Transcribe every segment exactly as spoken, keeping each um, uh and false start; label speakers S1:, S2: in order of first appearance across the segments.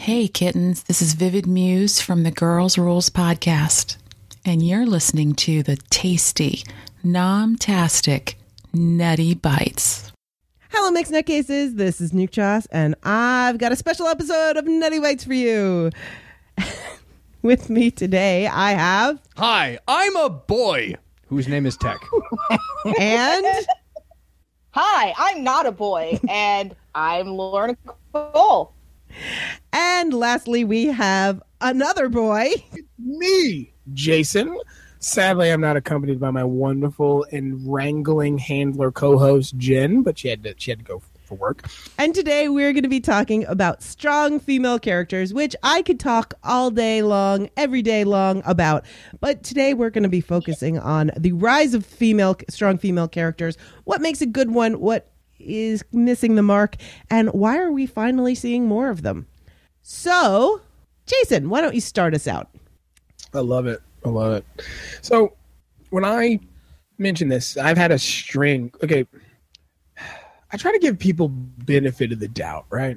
S1: Hey kittens, this is Vivid Muse from the Girls Rules podcast, and you're listening to the tasty, nom-tastic, nutty bites.
S2: Hello, Mixed Nutcases. This is Nuke Chas, and I've got a special episode of Nutty Bites for you. With me today, I have...
S3: Hi, I'm a boy whose name is Tech.
S2: And...
S4: Hi, I'm not a boy, and I'm Lorna Cole.
S2: And lastly, we have another boy.
S5: Me, Jason. Sadly, I'm not accompanied by my wonderful and wrangling handler co-host, Jen, but she had to, she had to go for work.
S2: And today we're going to be talking about strong female characters, which I could talk all day long, every day long about. But today we're going to be focusing on the rise of female, strong female characters. What makes a good one? What is missing the mark? And why are we finally seeing more of them? So, Jason, why don't you start us out?
S5: I love it. I love it. So, when I mention this, I've had a string. Okay, I try to give people benefit of the doubt, right?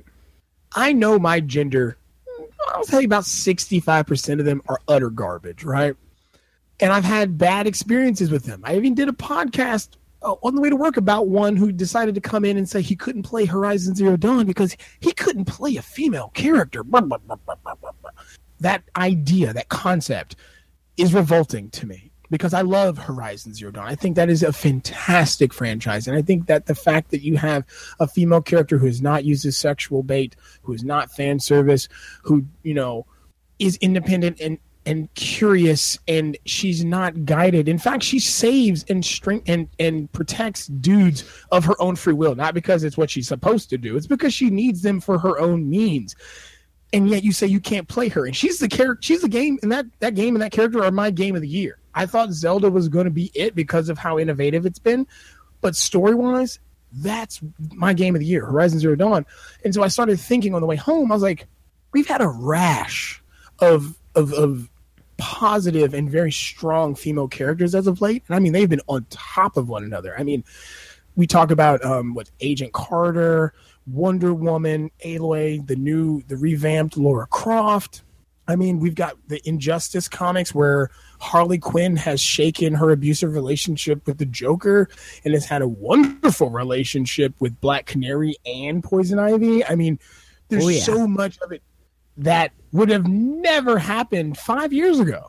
S5: I know my gender. I'll tell you about sixty-five percent of them are utter garbage, right? And I've had bad experiences with them. I even did a podcast uh, on the way to work about one who decided to come in and say he couldn't play Horizon Zero Dawn because he couldn't play a female character. Blah, blah, blah, blah, blah, blah. That idea, that concept is revolting to me because I love Horizon Zero Dawn. I think that is a fantastic franchise. And I think that the fact that you have a female character who is not used as sexual bait, who is not fan service, who, you know, is independent and, and curious, and she's not guided. In fact, she saves and string and, and protects dudes of her own free will, not because it's what she's supposed to do. It's because she needs them for her own means. And yet you say you can't play her. And she's the character, she's the game, and that, that game and that character are my game of the year. I thought Zelda was going to be it because of how innovative it's been. But story-wise, that's my game of the year, Horizon Zero Dawn. And so I started thinking on the way home, I was like, we've had a rash of of, of positive and very strong female characters as of late. And I mean, they've been on top of one another. I mean, we talk about um, what Agent Carter, Wonder Woman, Aloy, the new, the revamped Lara Croft. I mean, we've got the Injustice comics where Harley Quinn has shaken her abusive relationship with the Joker and has had a wonderful relationship with Black Canary and Poison Ivy. I mean, there's
S2: oh, yeah.
S5: so much of it that would have never happened five years ago.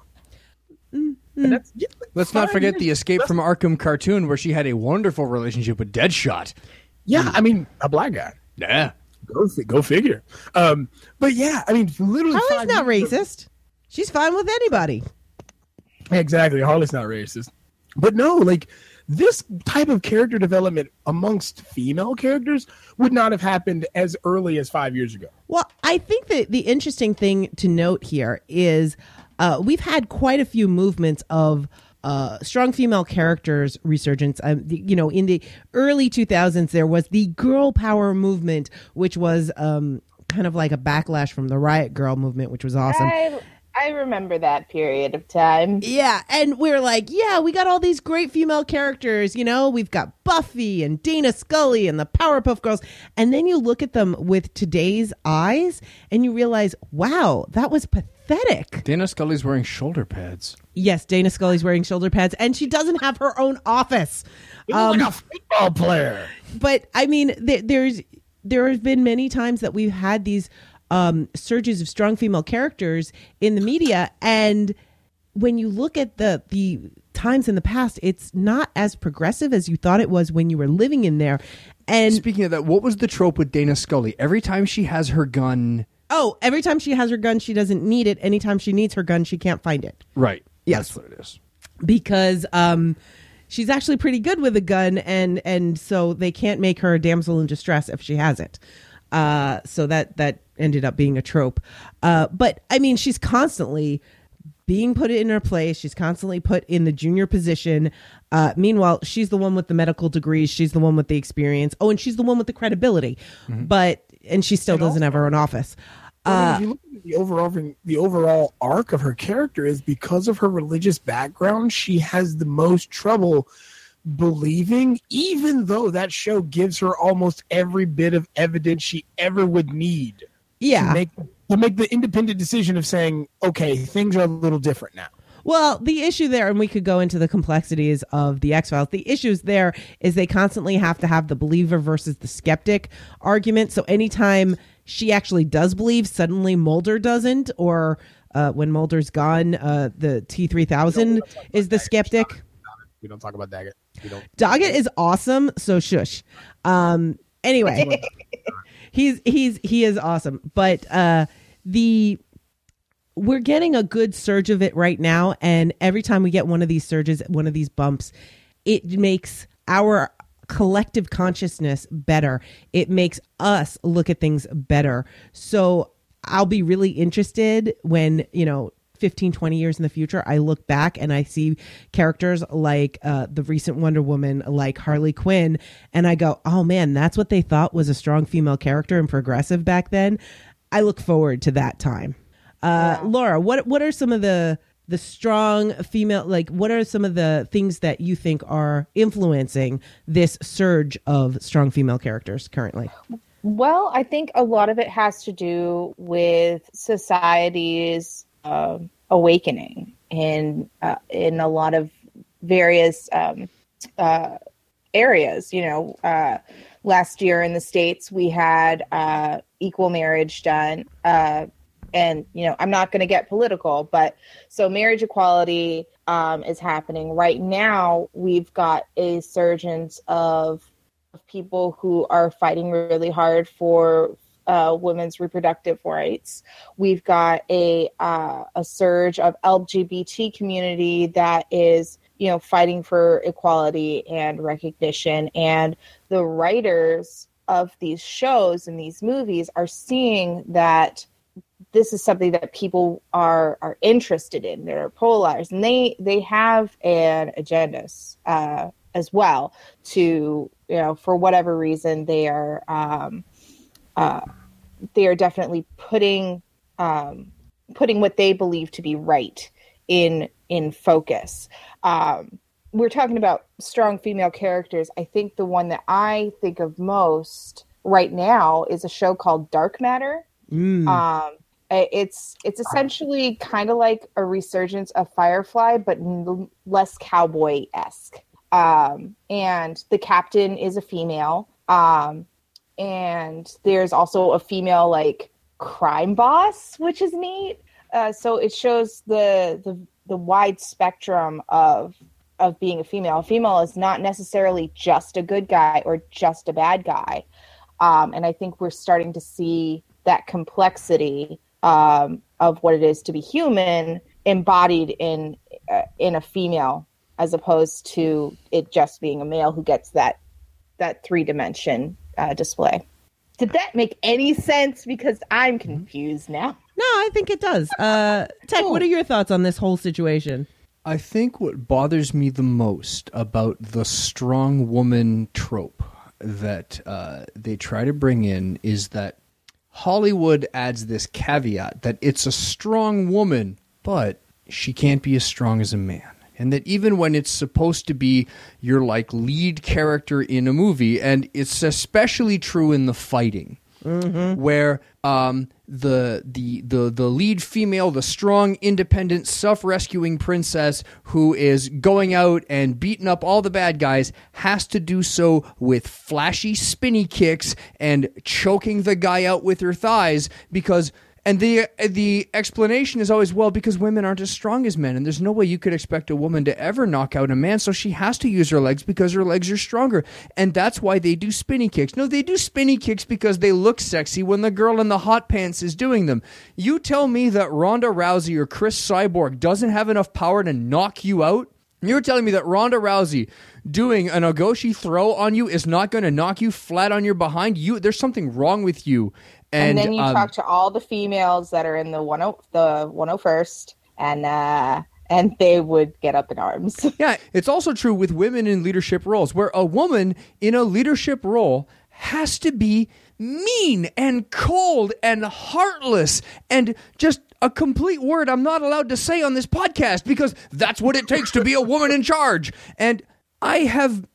S2: Mm-hmm.
S5: That's, yeah,
S3: Let's not forget
S5: years.
S3: the Escape
S5: That's,
S3: from Arkham cartoon where she had a wonderful relationship with Deadshot.
S5: Yeah, I mean, a black guy.
S3: Yeah.
S5: Go, go figure. Um, but yeah, I mean, literally.
S2: Harley's not
S5: years ago-
S2: racist. She's fine with anybody.
S5: Exactly. Harley's not racist. But no, like, this type of character development amongst female characters would not have happened as early as five years ago.
S2: Well, I think that the interesting thing to note here is uh, we've had quite a few movements of uh, strong female characters resurgence. Um, the, you know, in the early two thousands, there was the girl power movement, which was um, kind of like a backlash from the Riot Girl movement, which was awesome.
S4: I, I remember that period of time.
S2: Yeah, and we're like, yeah, we got all these great female characters, you know, we've got Buffy and Dana Scully and the Powerpuff Girls, and then you look at them with today's eyes and you realize, wow, that was pathetic.
S3: Dana Scully's wearing shoulder pads.
S2: Yes, Dana Scully's wearing shoulder pads, and she doesn't have her own office.
S5: You're
S2: Um,
S5: like a football player.
S2: But I mean, th- there's there have been many times that we've had these um, surges of strong female characters in the media, and when you look at the the times in the past, it's not as progressive as you thought it was when you were living in there. And
S3: Speaking of that, what was the trope with Dana Scully? Every time she has her gun...
S2: oh, every time she has her gun, she doesn't need it. Anytime she needs her gun, she can't find it.
S3: Right.
S2: Yes.
S3: That's what it is.
S2: Because um, she's actually pretty good with a gun, and and so they can't make her a damsel in distress if she has it. Uh, so that that ended up being a trope. Uh, but I mean, she's constantly being put in her place. She's constantly put in the junior position. Uh, meanwhile, she's the one with the medical degrees. She's the one with the experience. Oh, and she's the one with the credibility. Mm-hmm. But and she still
S5: And
S2: doesn't
S5: also,
S2: have her own office.
S5: I mean,
S2: Uh,
S5: if you look at the overall the overall arc of her character is because of her religious background, she has the most trouble believing, even though that show gives her almost every bit of evidence she ever would need
S2: yeah.
S5: to make to make the independent decision of saying, okay, things are a little different now.
S2: Well, the issue there, and we could go into the complexities of the X-Files, the issues there is they constantly have to have the believer versus the skeptic argument. So anytime she actually does believe, suddenly Mulder doesn't, or uh, when Mulder's gone, uh, the T three thousand is the skeptic.
S5: We don't talk about Daggett. We don't.
S2: Daggett is awesome, so shush. Um, anyway, he's he's he is awesome, but uh, the we're getting a good surge of it right now, and every time we get one of these surges, one of these bumps, it makes our collective consciousness better. It makes us look at things better. So I'll be really interested when, you know, fifteen, twenty years in the future, I look back and I see characters like uh, the recent Wonder Woman, like Harley Quinn, and I go, oh man, that's what they thought was a strong female character and progressive back then. I look forward to that time. Uh, yeah. Laura, what what are some of the the strong female, like what are some of the things that you think are influencing this surge of strong female characters currently?
S4: Well, I think a lot of it has to do with society's uh, awakening in uh, in a lot of various um, uh, areas. You know, uh, last year in the States, we had uh, equal marriage done. Uh, and, you know, I'm not going to get political, but so marriage equality um, is happening right now. We've got a surge of of people who are fighting really hard for uh, women's reproductive rights. We've got a uh, a surge of L G B T community that is, you know, fighting for equality and recognition. And the writers of these shows and these movies are seeing that this is something that people are are interested in. They're polarized, and they they have an agenda uh, as well. To, you know, for whatever reason, they are um, uh, they are definitely putting um, putting what they believe to be right in in focus. Um, we're talking about strong female characters. I think the one that I think of most right now is a show called Dark Matter. Mm. Um, It's it's essentially kind of like a resurgence of Firefly, but n- less cowboy-esque. Um, and the captain is a female. Um, and there's also a female like crime boss, which is neat. Uh, so it shows the, the the wide spectrum of of being a female. A female is not necessarily just a good guy or just a bad guy. Um, and I think we're starting to see that complexity Um, of what it is to be human embodied in uh, in a female, as opposed to it just being a male who gets that that three dimension uh, display. Did that make any sense? Because I'm confused now.
S2: No, I think it does. Uh, Tech, what are your thoughts on this whole situation?
S3: I think what bothers me the most about the strong woman trope that uh, they try to bring in is that Hollywood adds this caveat that it's a strong woman, but she can't be as strong as a man. And that even when it's supposed to be your like lead character in a movie, and it's especially true in the fighting, mm-hmm. where um, the the the the lead female, the strong, independent, self-rescuing princess who is going out and beating up all the bad guys has to do so with flashy spinny kicks and choking the guy out with her thighs because. And the the explanation is always, well, because women aren't as strong as men, and there's no way you could expect a woman to ever knock out a man, so she has to use her legs because her legs are stronger. And that's why they do spinny kicks. No, they do spinny kicks because they look sexy when the girl in the hot pants is doing them. You tell me that Ronda Rousey or Chris Cyborg doesn't have enough power to knock you out? You're telling me that Ronda Rousey doing an Ogoshi throw on you is not going to knock you flat on your behind? You, there's something wrong with you.
S4: And,
S3: And,
S4: then you
S3: um,
S4: talk to all the females that are in the one oh the one oh first, and uh, and they would get up in arms.
S3: Yeah, it's also true with women in leadership roles, where a woman in a leadership role has to be mean and cold and heartless and just a complete word I'm not allowed to say on this podcast because that's what it takes to be a woman in charge. And I have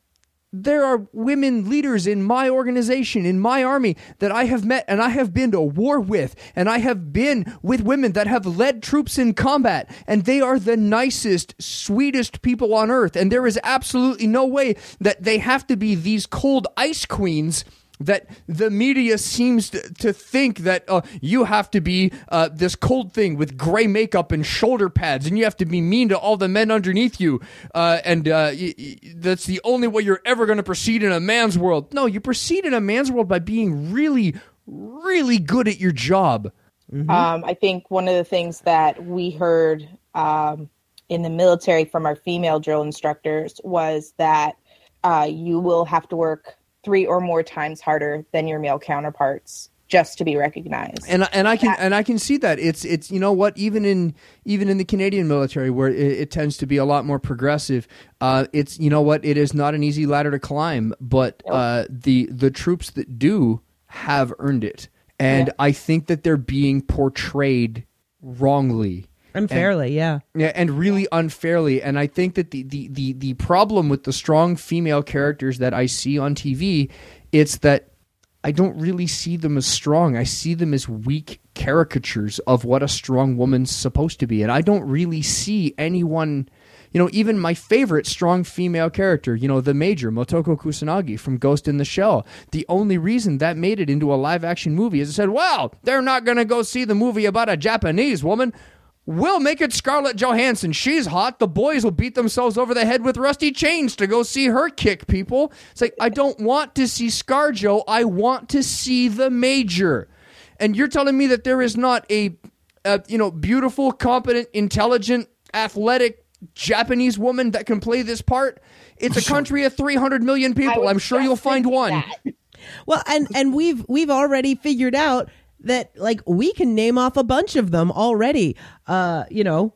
S3: there are women leaders in my organization, in my army, that I have met and I have been to war with, and I have been with women that have led troops in combat, and they are the nicest, sweetest people on earth, and there is absolutely no way that they have to be these cold ice queens that the media seems to, to think that uh, you have to be uh, this cold thing with gray makeup and shoulder pads, and you have to be mean to all the men underneath you, uh, and uh, y- y- that's the only way you're ever going to proceed in a man's world. No, you proceed in a man's world by being really, really good at your job.
S4: Mm-hmm. Um, I think one of the things that we heard um, in the military from our female drill instructors was that uh, you will have to work three or more times harder than your male counterparts just to be recognized.
S3: And and I can and I can see that. It's it's you know what, even in even in the Canadian military, where it, it tends to be a lot more progressive, uh, it's you know what, it is not an easy ladder to climb, but nope. uh, the the troops that do have earned it, and yeah. I think that they're being portrayed wrongly.
S2: Unfairly,
S3: and,
S2: yeah.
S3: Yeah, and really unfairly. And I think that the, the, the, the problem with the strong female characters that I see on T V, it's that I don't really see them as strong. I see them as weak caricatures of what a strong woman's supposed to be. And I don't really see anyone, you know, even my favorite strong female character, you know, the Major, Motoko Kusanagi from Ghost in the Shell. The only reason that made it into a live action movie is it said, well, they're not going to go see the movie about a Japanese woman. We'll make it Scarlett Johansson. She's hot. The boys will beat themselves over the head with rusty chains to go see her kick people. It's like, I don't want to see ScarJo. I want to see the Major. And you're telling me that there is not a, a you know, beautiful, competent, intelligent, athletic Japanese woman that can play this part? It's a country of three hundred million people. I'm sure you'll find one.
S4: That.
S2: Well, and, and we've we've already figured out that, like, we can name off a bunch of them already. Uh, you know,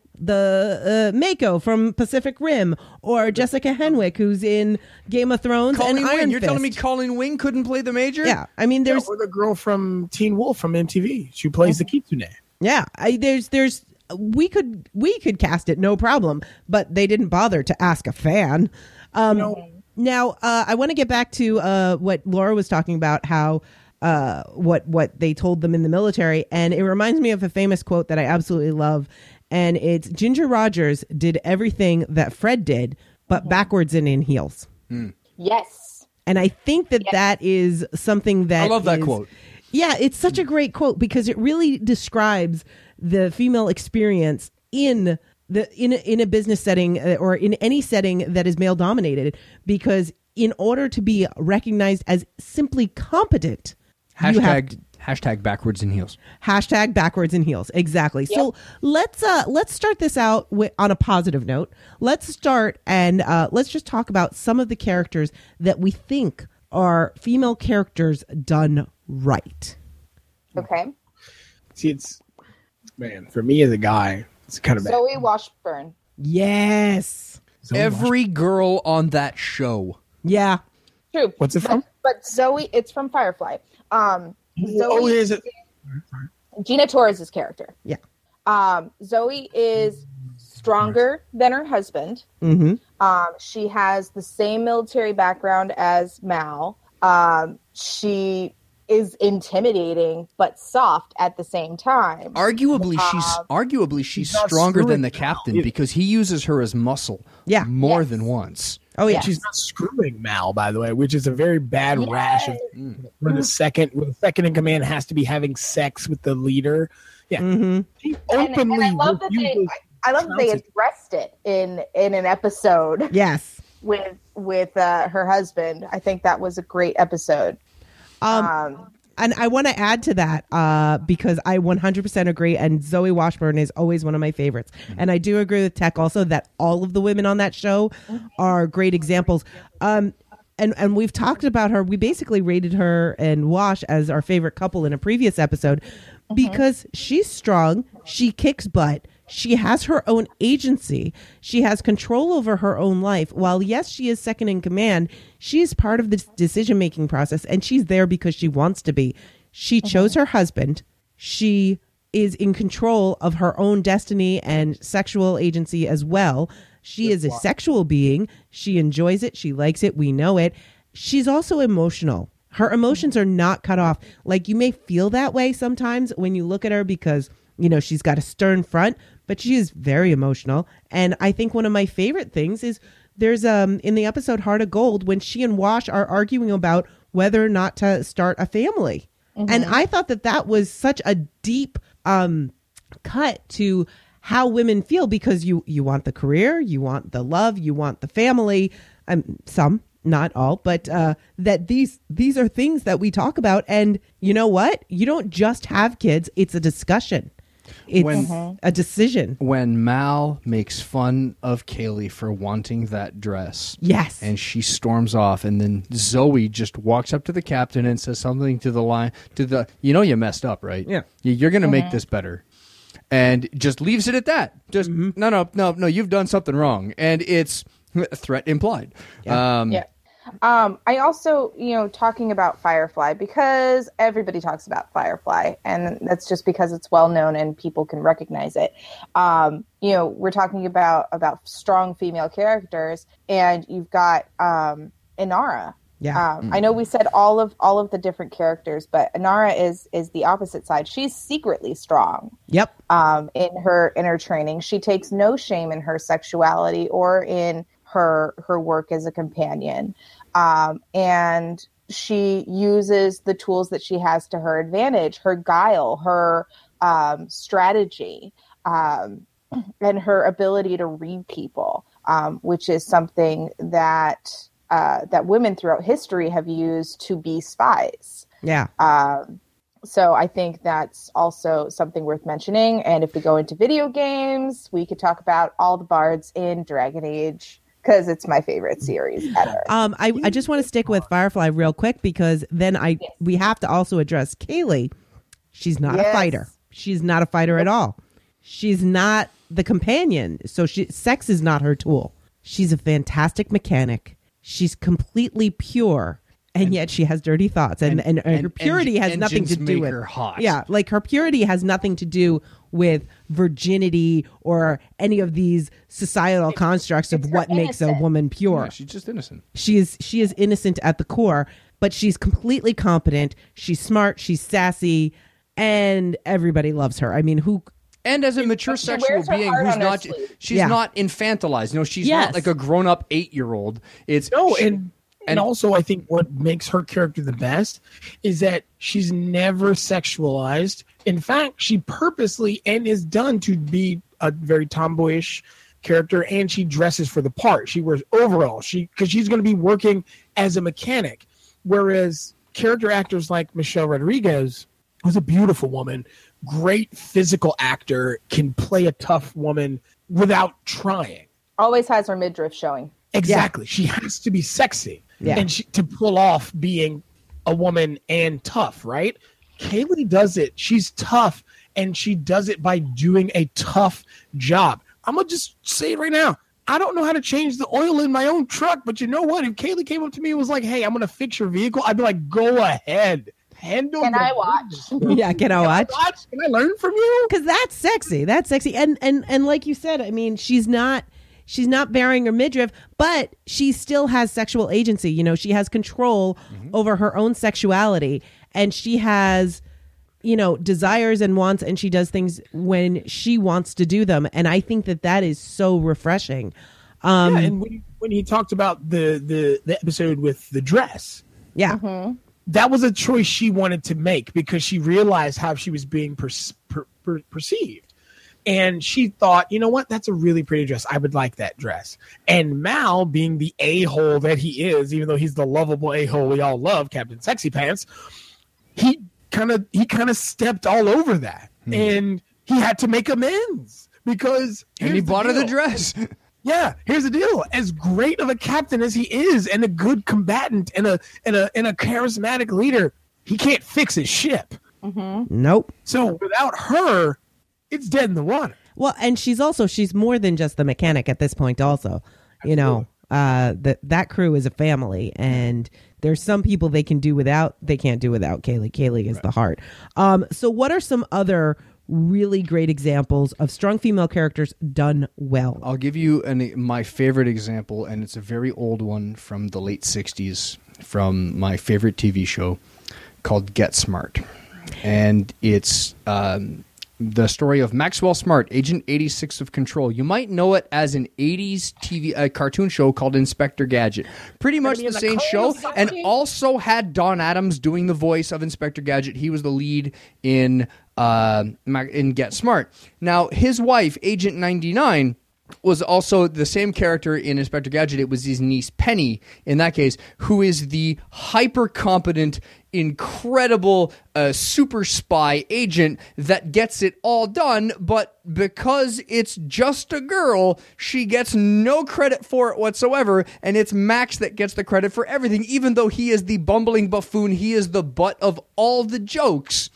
S2: the uh, Mako from Pacific Rim, or Jessica Henwick, who's in Game of Thrones,
S3: Colleen
S2: and
S3: Wing.
S2: Iron
S3: You're
S2: Fist.
S3: telling me Colleen Wing couldn't play the Major?
S2: Yeah, I mean, there's
S5: yeah, or the girl from Teen Wolf from M T V. She plays the Kitsune.
S2: Yeah, I, there's there's we could we could cast it, no problem, but they didn't bother to ask a fan. Um,
S5: no.
S2: Now, uh, I want to get back to uh, what Laura was talking about, how. Uh, what what they told them in the military, and it reminds me of a famous quote that I absolutely love, and it's Ginger Rogers did everything that Fred did, but mm-hmm. backwards and in heels.
S3: Mm.
S4: Yes,
S2: and I think that yes. that is something that
S3: I love that
S2: is,
S3: quote.
S2: Yeah, it's such a great quote because it really describes the female experience in the in a, in a business setting or in any setting that is male dominated. Because in order to be recognized as simply competent.
S3: Hashtag to, hashtag backwards in heels.
S2: Hashtag backwards in heels. Exactly. Yep. So let's uh, let's start this out with, on a positive note. Let's start and uh, let's just talk about some of the characters that we think are female characters done right.
S4: Okay.
S5: See, it's man for me as a guy, it's kind of bad.
S4: Zoe Washburn.
S2: Yes.
S5: Zoe
S3: Every
S5: Washburn.
S3: girl on that show.
S2: Yeah.
S4: True.
S5: What's it from?
S4: But, but Zoe, it's from Firefly. Um, Zoe
S5: oh, is it?
S4: Gina Torres' character.
S2: Yeah.
S4: Um, Zoe is stronger than her husband.
S2: Mm-hmm.
S4: Um, she has the same military background as Mal. Um, she is intimidating but soft at the same time.
S3: Arguably,
S4: um,
S3: she's arguably she's
S5: she's not
S3: stronger than the
S5: screwing
S3: captain
S5: Mal.
S3: because he uses her as muscle.
S2: Yeah.
S3: more
S4: Yes.
S3: than once.
S2: Oh yeah.
S4: Yes.
S5: She's not screwing Mal, by the way, which is a very bad
S4: Yes.
S5: rash. Of, where the second, where the second in command has to be having sex with the leader. Yeah,
S2: Mm-hmm.
S5: she
S4: And,
S5: openly
S4: and I love that they,
S5: refuses
S4: I love that they
S5: Chelsea.
S4: addressed it in in an episode
S2: Yes.
S4: with with uh, her husband. I think that was a great episode.
S2: Um,
S4: Um,
S2: And I want to add to that uh, because I one hundred percent agree. And Zoe Washburn is always one of my favorites. Mm-hmm. And I do agree with Tech also that all of the women on that show are great examples. Um, and, and we've talked about her. We basically rated her and Wash as our favorite couple in a previous episode mm-hmm. because she's strong. She kicks butt. She has her own agency. She has control over her own life. While, yes, she is second in command, she is part of the decision-making process, and she's there because she wants to be. She mm-hmm. chose her husband. She is in control of her own destiny and sexual agency as well. She is a sexual being. She enjoys it. She likes it. We know it. She's also emotional. Her emotions are not cut off. Like, you may feel that way sometimes when you look at her because, you know, she's got a stern front, but she is very emotional. And I think one of my favorite things is there's um in the episode Heart of Gold when she and Wash are arguing about whether or not to start a family. Mm-hmm. And I thought that that was such a deep um cut to how women feel, because you you want the career, you want the love, you want the family. Um, some, not all, but uh, that these these are things that we talk about. And you know what? You don't just have kids. It's a discussion. It's
S3: When-
S2: a decision.
S3: When Mal makes fun of Kaylee for wanting that dress.
S2: Yes.
S3: And she storms off, and then Zoe just walks up to the captain and says something to the line to the you know you messed up, right?
S2: Yeah.
S3: You- You're gonna make this better. And just leaves it at that. Just no no no no, you've done something wrong. And it's a threat implied.
S2: Yeah.
S3: Um
S4: Yeah. Um, I also, you know, talking about Firefly, because everybody talks about Firefly, and that's just because it's well known and people can recognize it. Um, you know, we're talking about about strong female characters, and you've got um, Inara.
S2: Yeah.
S4: Um, I know we said all of all of the different characters, but Inara is is the opposite side. She's secretly strong.
S2: Yep.
S4: Um, in her in her training, she takes no shame in her sexuality or in her her work as a companion, um, and she uses the tools that she has to her advantage: her guile, her um, strategy, um, and her ability to read people, um, which is something that uh, that women throughout history have used to be spies.
S2: Yeah.
S4: Um, so I think that's also something worth mentioning. And if we go into video games, we could talk about all the bards in Dragon Age, because it's my favorite series ever.
S2: Um, I, I just want to stick with Firefly real quick, because then I
S4: Yes.
S2: we have to also address Kaylee. She's not a
S4: Yes.
S2: fighter. She's not a fighter at all. She's not the companion. So she, sex is not her tool. She's a fantastic mechanic. She's completely pure. And, yet she has dirty thoughts, and, and, and, her
S3: and
S2: purity has
S3: engines
S2: nothing to do
S3: make
S2: with
S3: her hot.
S2: Yeah, like her purity has nothing to do with virginity or any of these societal constructs of
S4: it's her
S2: what makes a
S4: innocence.
S2: woman pure.
S3: yeah, she's just innocent.
S2: She is she is innocent at the core, but she's completely competent. She's smart. She's sassy, and everybody loves her. I mean, who?
S3: And as a mature
S4: she
S3: sexual
S4: wears her
S3: being
S4: heart
S3: who's
S4: on her
S3: not
S4: sleeve.
S3: she's
S2: Yeah.
S3: not infantilized. No, she's
S2: Yes.
S3: not like a grown up eight year old. It's
S5: No,
S3: she-
S5: and
S3: and-
S5: and also I think what makes her character the best is that she's never sexualized. In fact, she purposely and is done to be a very tomboyish character, and she dresses for the part. She wears overalls. She because she's going to be working as a mechanic, whereas character actors like Michelle Rodriguez was a beautiful woman, great physical actor, can play a tough woman without trying.
S4: Always has her midriff showing.
S5: Exactly. She has to be sexy.
S2: Yeah.
S5: And she, to pull off being a woman and tough, right? Kaylee does it. She's tough, and she does it by doing a tough job. I'm going to just say it right now. I don't know how to change the oil in my own truck, but you know what? If Kaylee came up to me and was like, hey, I'm going to fix your vehicle, I'd be like, go ahead. Handle
S4: Can
S5: your
S4: I watch?
S5: business.
S2: Yeah, can I watch?
S5: Watch? Can I learn from you?
S2: Because that's sexy. That's sexy. And and and like you said, I mean, she's not she's not bearing her midriff, but she still has sexual agency. You know, she has control over her own sexuality, and she has, you know, desires and wants, and she does things when she wants to do them. And I think that that is so refreshing. Um,
S5: Yeah, and when, when he talked about the, the, the episode with the dress,
S2: yeah.
S5: that was a choice she wanted to make because she realized how she was being per, per, per, perceived. And she thought, you know what? That's a really pretty dress. I would like that dress. And Mal, being the a-hole that he is, even though he's the lovable a-hole we all love, Captain Sexy Pants, he kind of he kind of stepped all over that.
S3: Hmm.
S5: And he had to make amends because
S3: and he
S5: here's the
S3: bought her the
S5: deal.
S3: dress.
S5: Yeah, here's the deal. As great of a captain as he is, and a good combatant, and a and a and a charismatic leader, he can't fix his ship.
S2: Nope.
S5: So without her, it's dead in the water.
S2: Well, and she's also she's more than just the mechanic at this point. Also, you know, uh, that that crew is a family, and there's some people they can do without. They can't do without Kaylee. Kaylee is the heart. Um, so, what are some other really great examples of strong female characters done well.
S3: I'll give you an, my favorite example, and it's a very old one from the late sixties, from my favorite T V show called Get Smart. And it's um, the story of Maxwell Smart, Agent eighty-six of Control. You might know it as an eighties T V uh, cartoon show called Inspector Gadget. Pretty much the same show, and also had Don Adams doing the voice of Inspector Gadget. He was the lead in uh, in Get Smart. Now, his wife, Agent ninety-nine, was also the same character in Inspector Gadget. It was his niece Penny, in that case, who is the hyper-competent, incredible uh, super spy agent that gets it all done, but because it's just a girl, she gets no credit for it whatsoever, and it's Max that gets the credit for everything, even though he is the bumbling buffoon. He is the butt of all the jokes.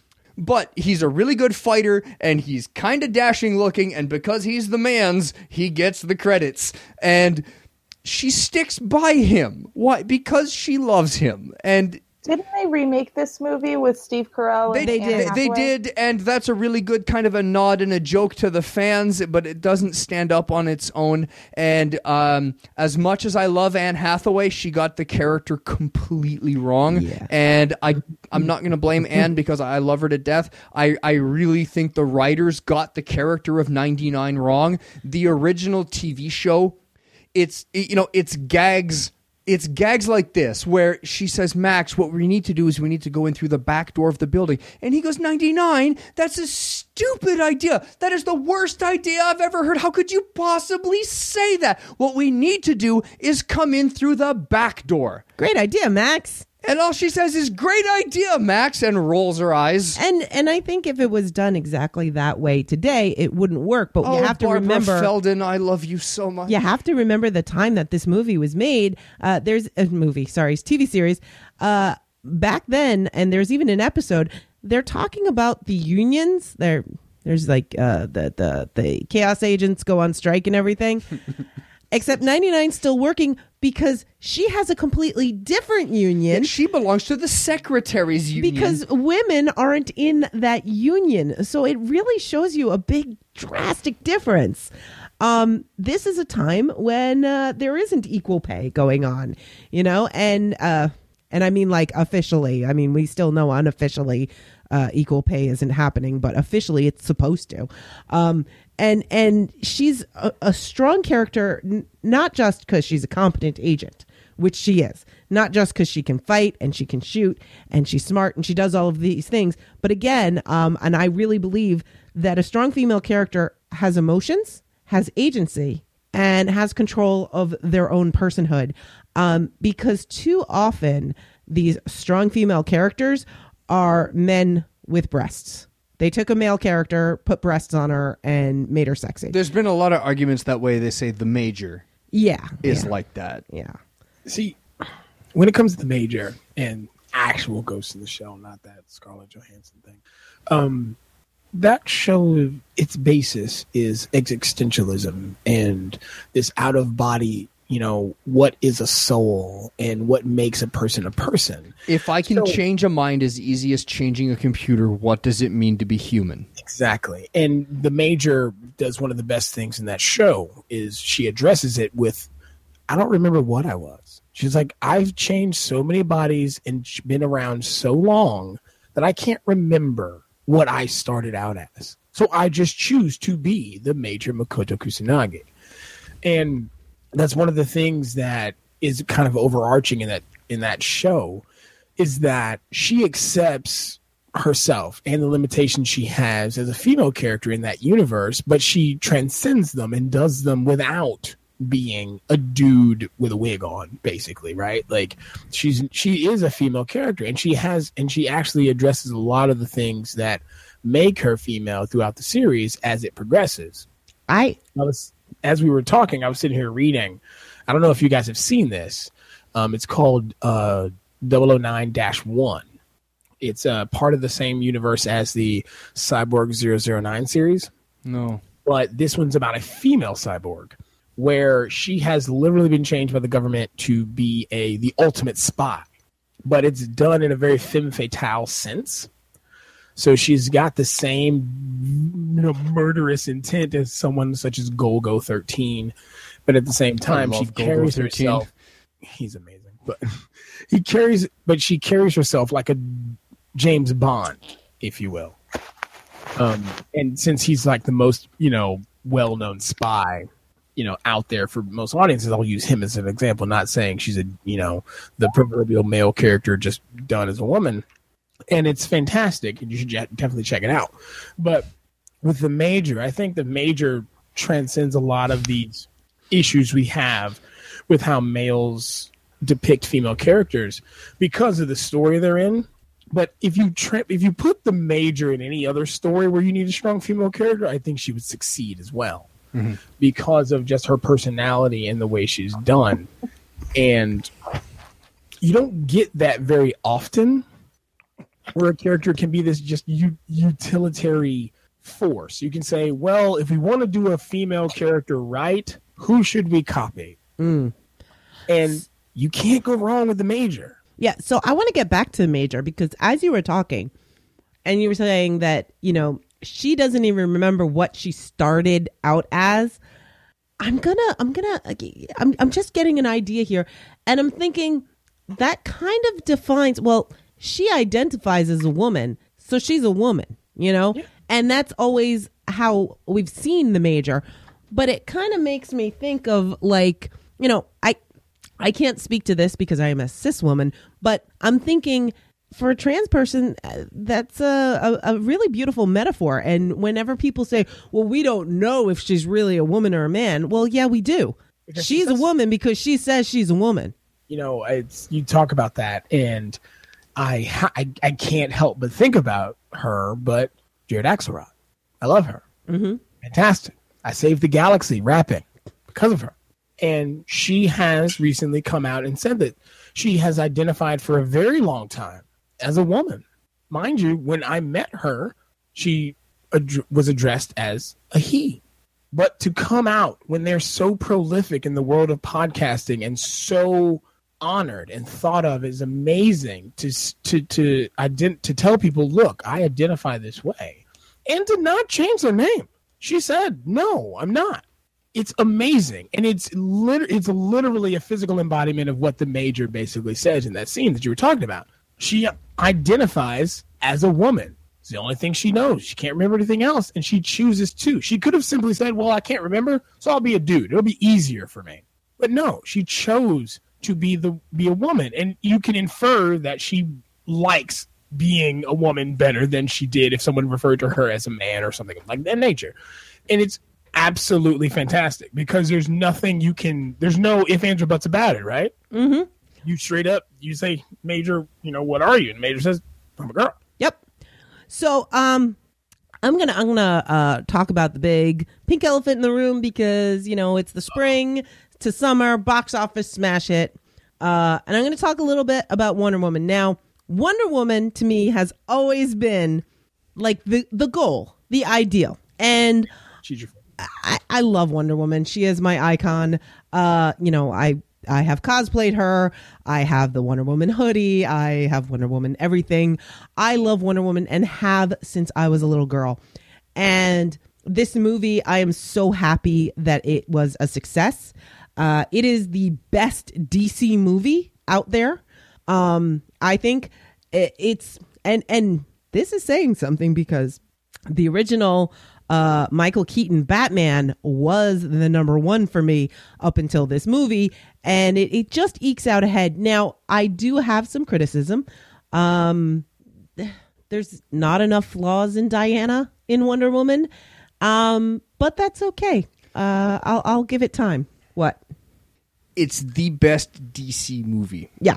S3: But he's a really good fighter, and he's kind of dashing looking, and because he's the man's, he gets the credits. And she sticks by him. Why? Because she loves him. And
S4: didn't they remake this movie with Steve Carell?
S3: They,
S4: and
S3: they
S4: Anne
S3: did. They
S4: Hathaway?
S3: did, and that's a really good kind of a nod and a joke to the fans, but it doesn't stand up on its own. And um, as much as I love Anne Hathaway, she got the character completely wrong.
S2: Yeah.
S3: And I, I'm not going to blame Anne because I love her to death. I, I really think the writers got the character of ninety-nine wrong. The original T V show, it's you know, it's gags. It's gags like this where she says, Max, what we need to do is we need to go in through the back door of the building. And he goes, ninety-nine? That's a stupid idea. That is the worst idea I've ever heard. How could you possibly say that? What we need to do is come in through the back door.
S2: Great idea, Max.
S3: And all she says is, great idea, Max, and rolls her eyes.
S2: And and I think if it was done exactly that way today, it wouldn't work. But
S3: Oh,
S2: you have to
S3: Barbara
S2: remember,
S3: Feldon, I love you so much.
S2: you have to remember the time that this movie was made. Uh, there's a movie, sorry, T V series. Uh, back then, and there's even an episode. They're talking about the unions. There, there's like uh, the the the chaos agents go on strike and everything. Except ninety-nine's still working because she has a completely different union.
S3: And she belongs to the secretary's union.
S2: Because women aren't in that union. So it really shows you a big drastic difference. Um, this is a time when uh, there isn't equal pay going on, you know, and uh, and I mean like officially. I mean, we still know unofficially uh, equal pay isn't happening, but officially it's supposed to. Um, and and she's a, a strong character, n- not just because she's a competent agent, which she is, not just because she can fight and she can shoot and she's smart and she does all of these things. But again, um, and I really believe that a strong female character has emotions, has agency, and has control of their own personhood. Um, because too often these strong female characters are men with breasts. They took a male character, put breasts on her, and made her sexy.
S3: There's been a lot of arguments that way. They say the Major
S2: Yeah.
S3: is
S2: yeah,
S3: like that.
S2: Yeah.
S5: See, when it comes to the Major and actual Ghost in the Shell, not that Scarlett Johansson thing, um, that show, its basis is existentialism and this out of body, you know, what is a soul and what makes a person a person.
S3: If I can
S5: So-
S3: change a mind as easy as changing a computer, what does it mean to be human?
S5: Exactly. And the Major does one of the best things in that show is she addresses it with, I don't remember what I was. She's like, I've changed so many bodies and been around so long that I can't remember what I started out as. So I just choose to be the Major Makoto Kusanagi. And that's one of the things that is kind of overarching in that in that show is that she accepts herself and the limitations she has as a female character in that universe, but she transcends them and does them without being a dude with a wig on, basically, right? Like she's she is a female character, and she has and she actually addresses a lot of the things that make her female throughout the series as it progresses.
S2: I
S5: I was as we were talking, I was sitting here reading. I don't know if you guys have seen this. Um, it's called uh, double oh nine dash one. It's uh, part of the same universe as the Cyborg zero zero nine series.
S3: No.
S5: But this one's about a female cyborg where she has literally been changed by the government to be a the ultimate spy. But it's done in a very femme fatale sense. So she's got the same know, murderous intent as someone such as Golgo thirteen, but at the same time, she
S3: Golgo
S5: carries
S3: thirteen.
S5: herself. He's amazing, but he carries, but she carries herself like a James Bond, if you will. Um, and since he's like the most, you know, well-known spy, you know, out there for most audiences, I'll use him as an example, not saying she's a, you know, the proverbial male character just done as a woman. And it's fantastic, and you should definitely check it out. But with the Major, I think the Major transcends a lot of these issues we have with how males depict female characters because of the story they're in. But if you tra- if you put the Major in any other story where you need a strong female character, I think she would succeed as well. Mm-hmm. Because of just her personality and the way she's done. And you don't get that very often, where a character can be this just u- utilitarian force. You can say, well, if we want to do a female character right, who should we copy?
S2: Mm.
S5: And you can't go wrong with the Major.
S2: Yeah, so I want to get back to the Major, because as you were talking and you were saying that, you know, she doesn't even remember what she started out as. I'm gonna, I'm gonna, I'm, I'm just getting an idea here. And I'm thinking that kind of defines, well, she identifies as a woman, so she's a woman, you know? Yeah. And that's always how we've seen the Major. But it kind of makes me think of, like, you know, I, I can't speak to this because I am a cis woman, but I'm thinking for a trans person, uh, that's a, a, a really beautiful metaphor. And whenever people say, well, we don't know if she's really a woman or a man. Well, yeah, we do. Because she's she says, a woman because she says she's a woman.
S5: You know, it's, you talk about that, and I, I, I can't help but think about her, but Jared Axelrod. I love her.
S2: Mm-hmm.
S5: Fantastic. I saved the galaxy rapping because of her. And she has recently come out and said that she has identified for a very long time as a woman. Mind you, when I met her, she ad- was addressed as a he. But to come out when they're so prolific in the world of podcasting and so honored and thought of is amazing to to to ident- to tell people, look, I identify this way, and to not change their name. She said, no, I'm not. It's amazing. And it's lit- it's literally a physical embodiment of what the Major basically says in that scene that you were talking about. She identifies as a woman. It's the only thing she knows. She can't remember anything else, and she chooses to. She could have simply said, well, I can't remember, so I'll be a dude. It'll be easier for me. But no, she chose to be the be a woman. And you can infer that she likes being a woman better than she did if someone referred to her as a man or something like that nature. And it's absolutely fantastic because there's nothing you can, there's no ifs, ands, or buts about it, right?
S2: Mm-hmm.
S5: You straight up, you say, Major, you know, what are you? And Major says, I'm a girl.
S2: Yep. So um, I'm gonna I'm gonna uh, talk about the big pink elephant in the room because, you know, it's the spring to summer box office smash hit, uh, and I'm gonna talk a little bit about Wonder Woman. Now, Wonder Woman to me has always been like the the goal, the ideal, and
S5: She's your
S2: I, I love Wonder Woman. She is my icon. Uh, you know, I. I have cosplayed her. I have the Wonder Woman hoodie. I have Wonder Woman everything. I love Wonder Woman and have since I was a little girl. And this movie, I am so happy that it was a success. Uh, it is the best D C movie out there. Um, I think it, it's, and, and this is saying something because the original Uh, Michael Keaton Batman was the number one for me up until this movie, and it, it just ekes out ahead. Now, I do have some criticism. Um, there's not enough flaws in Diana in Wonder Woman, um, but that's okay. Uh, I'll, I'll give it time. What?
S3: It's the best D C movie.
S2: Yeah.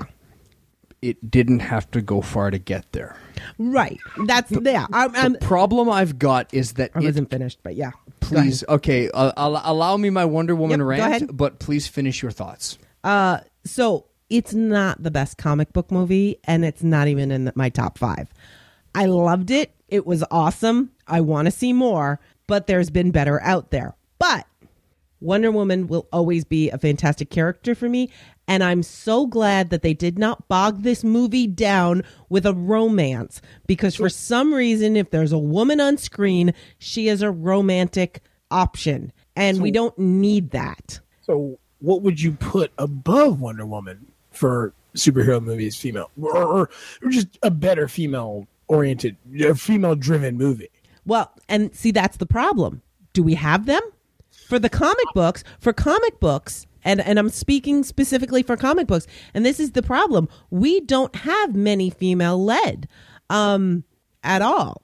S3: It didn't have to go far to get there.
S2: Right. That's yeah. I'm, I'm,
S3: the problem I've got is that
S2: I
S3: it,
S2: wasn't finished, but yeah.
S3: Please, okay. Uh, al- allow me my Wonder Woman
S2: Yep, go
S3: rant,
S2: ahead.
S3: but please finish your thoughts.
S2: Uh, so it's not the best comic book movie, and it's not even in the, my top five. I loved it. It was awesome. I want to see more, but there's been better out there. But Wonder Woman will always be a fantastic character for me. And I'm so glad that they did not bog this movie down with a romance, because for some reason, if there's a woman on screen, she is a romantic option. And
S5: So-
S2: we don't need that.
S5: So, what would you put above Wonder Woman for superhero movies, female, or, or, or just a better female-oriented, uh, female-driven movie?
S2: Well, and see, that's the problem. Do we have them? For the comic books, for comic books, and, and I'm speaking specifically for comic books, and this is the problem. We don't have many female-led um, at all.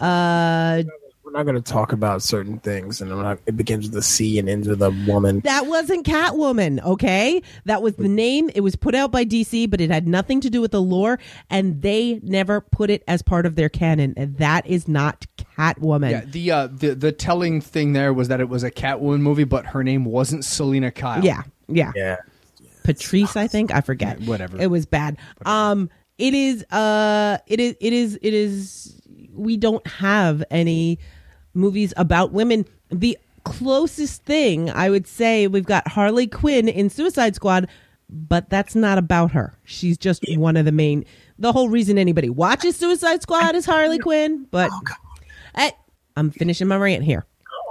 S2: Uh,
S5: We're not going to talk about certain things, and I'm not, it begins with a C and ends with a woman.
S2: that wasn't Catwoman, okay? That was the name. It was put out by D C, but it had nothing to do with the lore, and they never put it as part of their canon, and that is not Catwoman.
S3: Yeah, the uh, the the telling thing there was that it was a Catwoman movie, but her name wasn't Selena Kyle.
S2: Yeah, yeah.
S5: Yeah.
S2: Patrice, I think. I forget.
S3: Yeah, whatever.
S2: It was bad. Um, it is. Uh, it is. It is. It is. We don't have any movies about women. The closest thing I would say, we've got Harley Quinn in Suicide Squad, but that's not about her. She's just one of the main. The whole reason anybody watches Suicide Squad is Harley Quinn. But I, I'm finishing my rant here.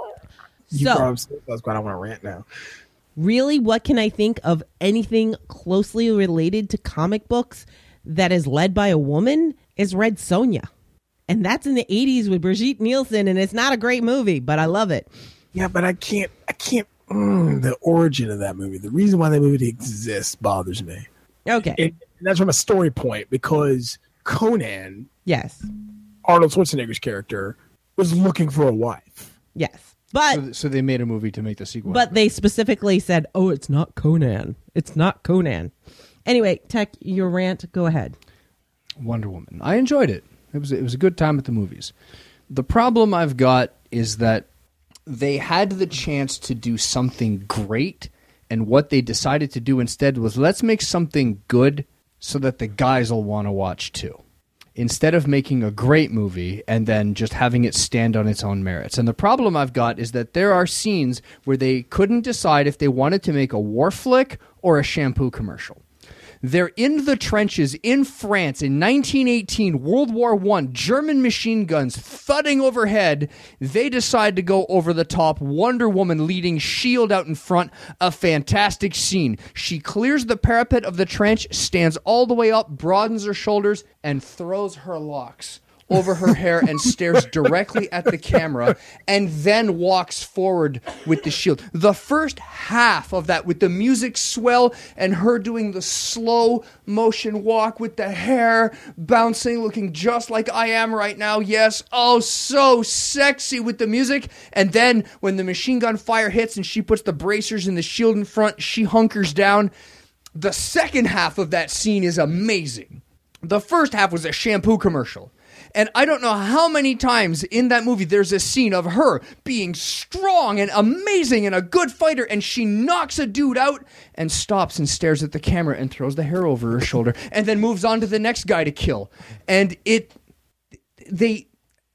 S5: You
S2: So-
S5: brought up Suicide Squad. I want to rant now.
S2: Really, what can I think of anything closely related to comic books that is led by a woman is Red Sonja. And that's in the eighties with Brigitte Nielsen, and it's not a great movie, but I love it.
S5: Yeah, but I can't. I can't. Mm, the origin of that movie, the reason why that movie exists, bothers me.
S2: Okay.
S5: And that's from a story point, because Conan,
S2: Yes.
S5: Arnold Schwarzenegger's character, was looking for a wife.
S2: Yes. But
S3: So, so they made a movie to make the sequel.
S2: but they specifically said, "Oh, it's not Conan. It's not Conan." Anyway, Tech, your rant, go ahead.
S3: Wonder Woman. I enjoyed it. It was it was a good time at the movies. The problem I've got is that they had the chance to do something great, and what they decided to do instead was, let's make something good so that the guys will want to watch too, instead of making a great movie and then just having it stand on its own merits. And the problem I've got is that there are scenes where they couldn't decide if they wanted to make a war flick or a shampoo commercial. They're in the trenches in France in nineteen eighteen, World War One, German machine guns thudding overhead. They decide to go over the top, Wonder Woman leading shield out in front. A fantastic scene. She clears the parapet of the trench, stands all the way up, broadens her shoulders, and throws her locks over her hair and stares directly at the camera, and then walks forward with the shield. The first half of that, with the music swell and her doing the slow motion walk with the hair bouncing, looking just like I am right now. Yes, oh, so sexy with the music. And then when the machine gun fire hits and she puts the bracers and the shield in front, she hunkers down. The second half of that scene is amazing. The first half was a shampoo commercial. And I don't know how many times in that movie there's a scene of her being strong and amazing and a good fighter, and she knocks a dude out and stops and stares at the camera and throws the hair over her shoulder and then moves on to the next guy to kill. And it, they,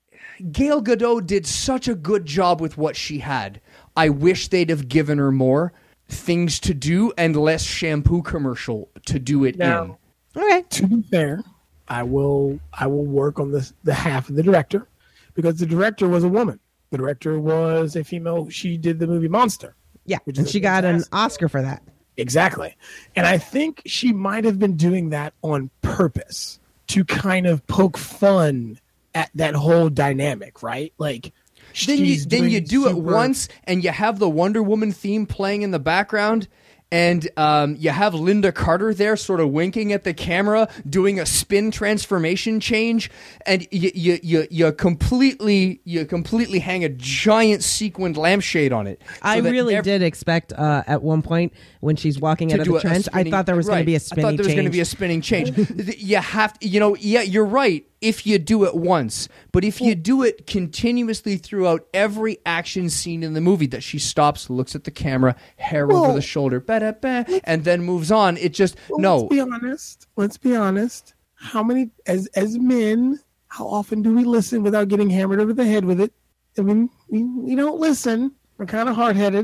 S3: Gal Gadot did such a good job with what she had. I wish they'd have given her more things to do and less shampoo commercial to do it
S5: Now-
S3: in.
S2: Okay.
S5: To be fair, I will I will work on this the half of the director, because the director was a woman. The director was a female. She did the movie Monster.
S2: Yeah.
S5: Which
S2: And
S5: is
S2: she got an
S5: fantastic.
S2: Oscar for that.
S5: Exactly. And I think she might have been doing that on purpose to kind of poke fun at that whole dynamic, right? Like,
S3: Then you
S5: she's
S3: then
S5: doing
S3: you do it
S5: super-
S3: once, and you have the Wonder Woman theme playing in the background, and um, you have Linda Carter there, sort of winking at the camera, doing a spin transformation change, and you you you, you completely you completely hang a giant sequined lampshade on it. so
S2: I
S3: that
S2: really
S3: ev-
S2: did expect uh, at one point when she's walking out
S3: to
S2: of
S3: do
S2: the
S3: a- a
S2: trench, I
S3: spinning-
S2: thought there was going
S3: right.
S2: to be a
S3: I
S2: spinning
S3: thought there was going to
S2: change.
S3: be a spinning change. You have to, you know, yeah, you're right. If you do it once, but if you do it continuously throughout every action scene in the movie, that she stops, looks at the camera, hair over
S5: Well-
S3: the shoulder, ba-da-ba, and then moves on, it just
S5: Well,
S3: no.
S5: Let's be honest. Let's be honest. How many, as as men, how often do we listen without getting hammered over the head with it? I mean, we, we don't listen. We're kind of hard headed.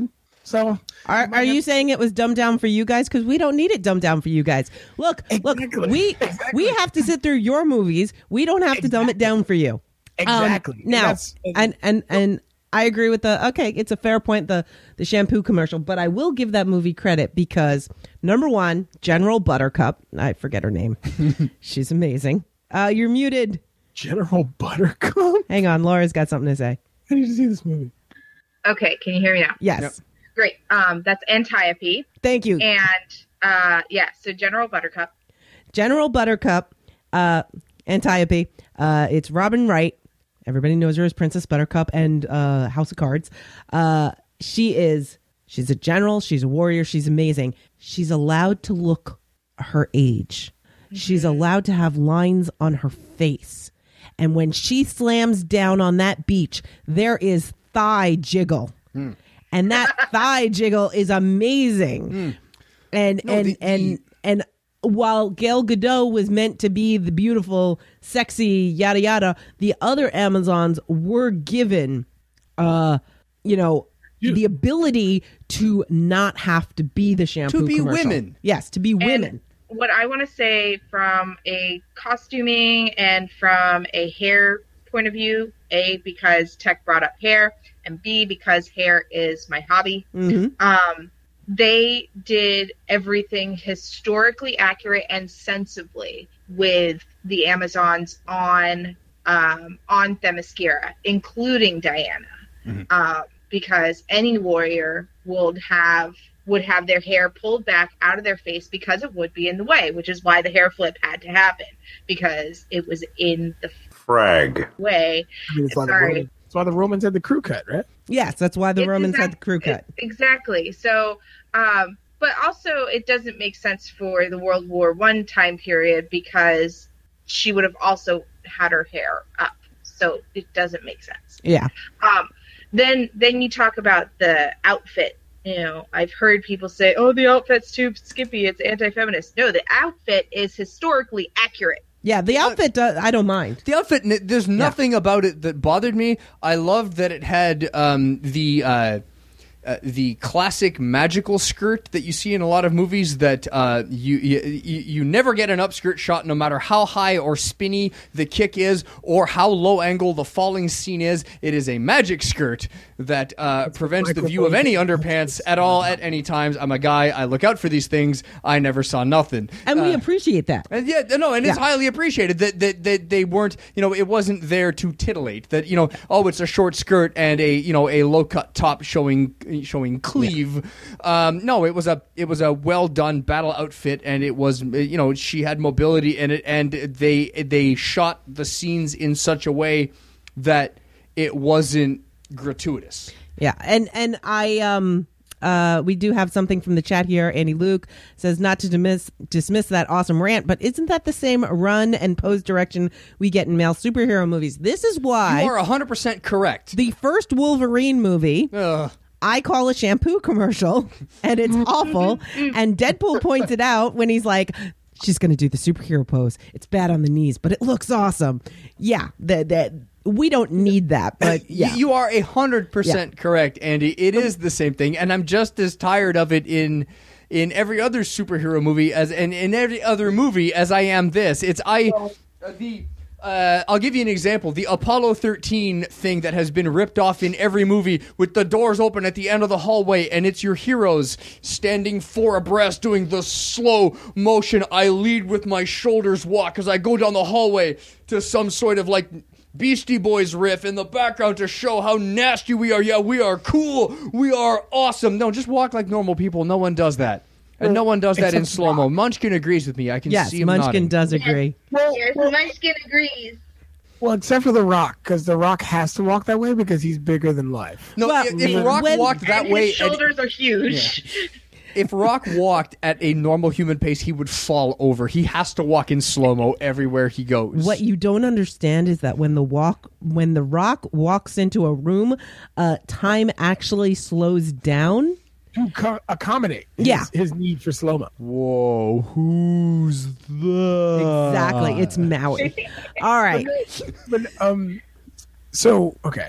S5: So,
S2: Are, are you saying it was dumbed down for you guys? Because we don't need it dumbed down for you guys. Look,
S5: Exactly.
S2: look, we
S5: Exactly.
S2: we have to sit through your movies. We don't have to dumb it down for you. Um,
S5: Exactly. And
S2: now,
S5: that's-
S2: and and and I agree with the okay. It's a fair point. The the shampoo commercial, but I will give that movie credit because number one, General Buttercup. I forget her name. She's amazing. Uh, you're muted.
S5: General Buttercup?
S2: Hang on, Laura's got something to say.
S5: I need to see this movie.
S4: Okay, can you hear me now?
S2: Yes,
S3: Yep.
S4: Great. Um, that's Antiope.
S2: thank you.
S4: And uh, yeah, so General Buttercup.
S2: General Buttercup, uh, Antiope. Uh, it's Robin Wright. Everybody knows her as Princess Buttercup and uh, House of Cards. Uh, she is, she's a general. She's a warrior. She's amazing. She's allowed to look her age. Mm-hmm. She's allowed to have lines on her face. And when she slams down on that beach, there is thigh jiggle. Mm. And that thigh jiggle is amazing. Mm. And,
S3: No,
S2: and,
S3: the-
S2: and,
S3: the-
S2: and while Gal Gadot was meant to be the beautiful, sexy, yada yada, the other Amazons were given, uh, you know,
S5: Yeah.
S2: the ability to not have to be the shampoo
S3: To be
S2: commercial.
S3: women.
S2: Yes, to be women.
S4: What I want to say from a costuming and from a hair point of view, A, because Tech brought up hair, and B, because hair is my hobby.
S2: hmm
S4: Um, they did everything historically accurate and sensibly with the Amazons on um, on Themyscira, including Diana,
S3: Mm-hmm.
S4: uh, because any warrior would have would have their hair pulled back out of their face because it would be in the way, which is why the hair flip had to happen, because it was in the
S6: Frag.
S4: way.
S5: I mean, it's why, the
S4: Sorry.
S5: Roman, that's why the Romans had the crew cut, right?
S2: Yes, that's why the
S4: It's
S2: Romans had
S4: exact-
S2: the crew cut.
S4: it- exactly. So, um, but also it doesn't make sense for the World War One time period because she would have also had her hair up. So it doesn't make sense.
S2: Yeah.
S4: Um, then, then you talk about the outfit. You know, I've heard people say, "Oh, the outfit's too skimpy. It's anti-feminist." No, the outfit is historically accurate.
S2: Yeah, the outfit, does, I don't mind.
S3: The outfit, n- there's nothing about it that bothered me. I loved that it had um, the uh, uh, the classic magical skirt that you see in a lot of movies that uh, you, you you never get an upskirt shot no matter how high or spinny the kick is or how low angle the falling scene is. It is a magic skirt that uh, prevents the view of any underpants at all at any times. I'm a guy. I look out for these things. I never saw nothing.
S2: And we
S3: Uh,
S2: appreciate that.
S3: and yeah, no, and it's
S2: Yeah.
S3: highly appreciated that, that that they weren't, you know, it wasn't there to titillate. That, you know, oh, it's a short skirt and a, you know, a low cut top showing showing cleave. Um, no, it was a it was a well done battle outfit, and it was, you know, she had mobility in it, and they they shot the scenes in such a way that it wasn't gratuitous.
S2: Yeah, and and I um uh we do have something from the chat here. Andy Luke says not to dismiss dismiss that awesome rant, but isn't that the same run and pose direction we get in male superhero movies? This is why
S3: You are one hundred percent correct.
S2: the first Wolverine movie
S3: Ugh.
S2: I call a shampoo commercial, and it's awful. And Deadpool points it out when he's like, she's going to do the superhero pose. It's bad on the knees, but it looks awesome. Yeah, that that we don't need that, but yeah.
S3: You are a hundred percent correct, Andy. It is the same thing, and I'm just as tired of it in in every other superhero movie as and in every other movie as I am this. It's I uh, the. Uh, I'll give you an example. The Apollo thirteen thing that has been ripped off in every movie with the doors open at the end of the hallway, and it's your heroes standing four abreast doing the slow motion I lead with my shoulders walk as I go down the hallway to some sort of like Beastie Boys riff in the background to show how nasty we are. Yeah, we are cool. We are awesome. No, just walk like normal people. No one does that. And no one does that in
S5: Except
S3: slow-mo. Munchkin agrees with me. I can
S2: Yes,
S3: see him
S2: Munchkin
S3: nodding.
S2: does agree.
S5: Well,
S4: Yes,
S5: well,
S4: Munchkin agrees.
S5: well, except for The Rock, because The Rock has to walk that way because he's bigger than life.
S3: No,
S2: Well,
S3: if, if Rock
S2: when-
S3: walked that
S4: and
S3: way,
S4: his shoulders are huge.
S3: if Rock walked at a normal human pace, he would fall over. He has to walk in slow-mo everywhere he goes.
S2: What you don't understand is that when the walk, when the Rock walks into a room, uh, time actually slows down.
S5: To co- accommodate his,
S2: Yeah.
S5: his need for slow mo.
S3: Whoa, who's that?
S2: Exactly, it's Maui. All right,
S5: But um, so okay,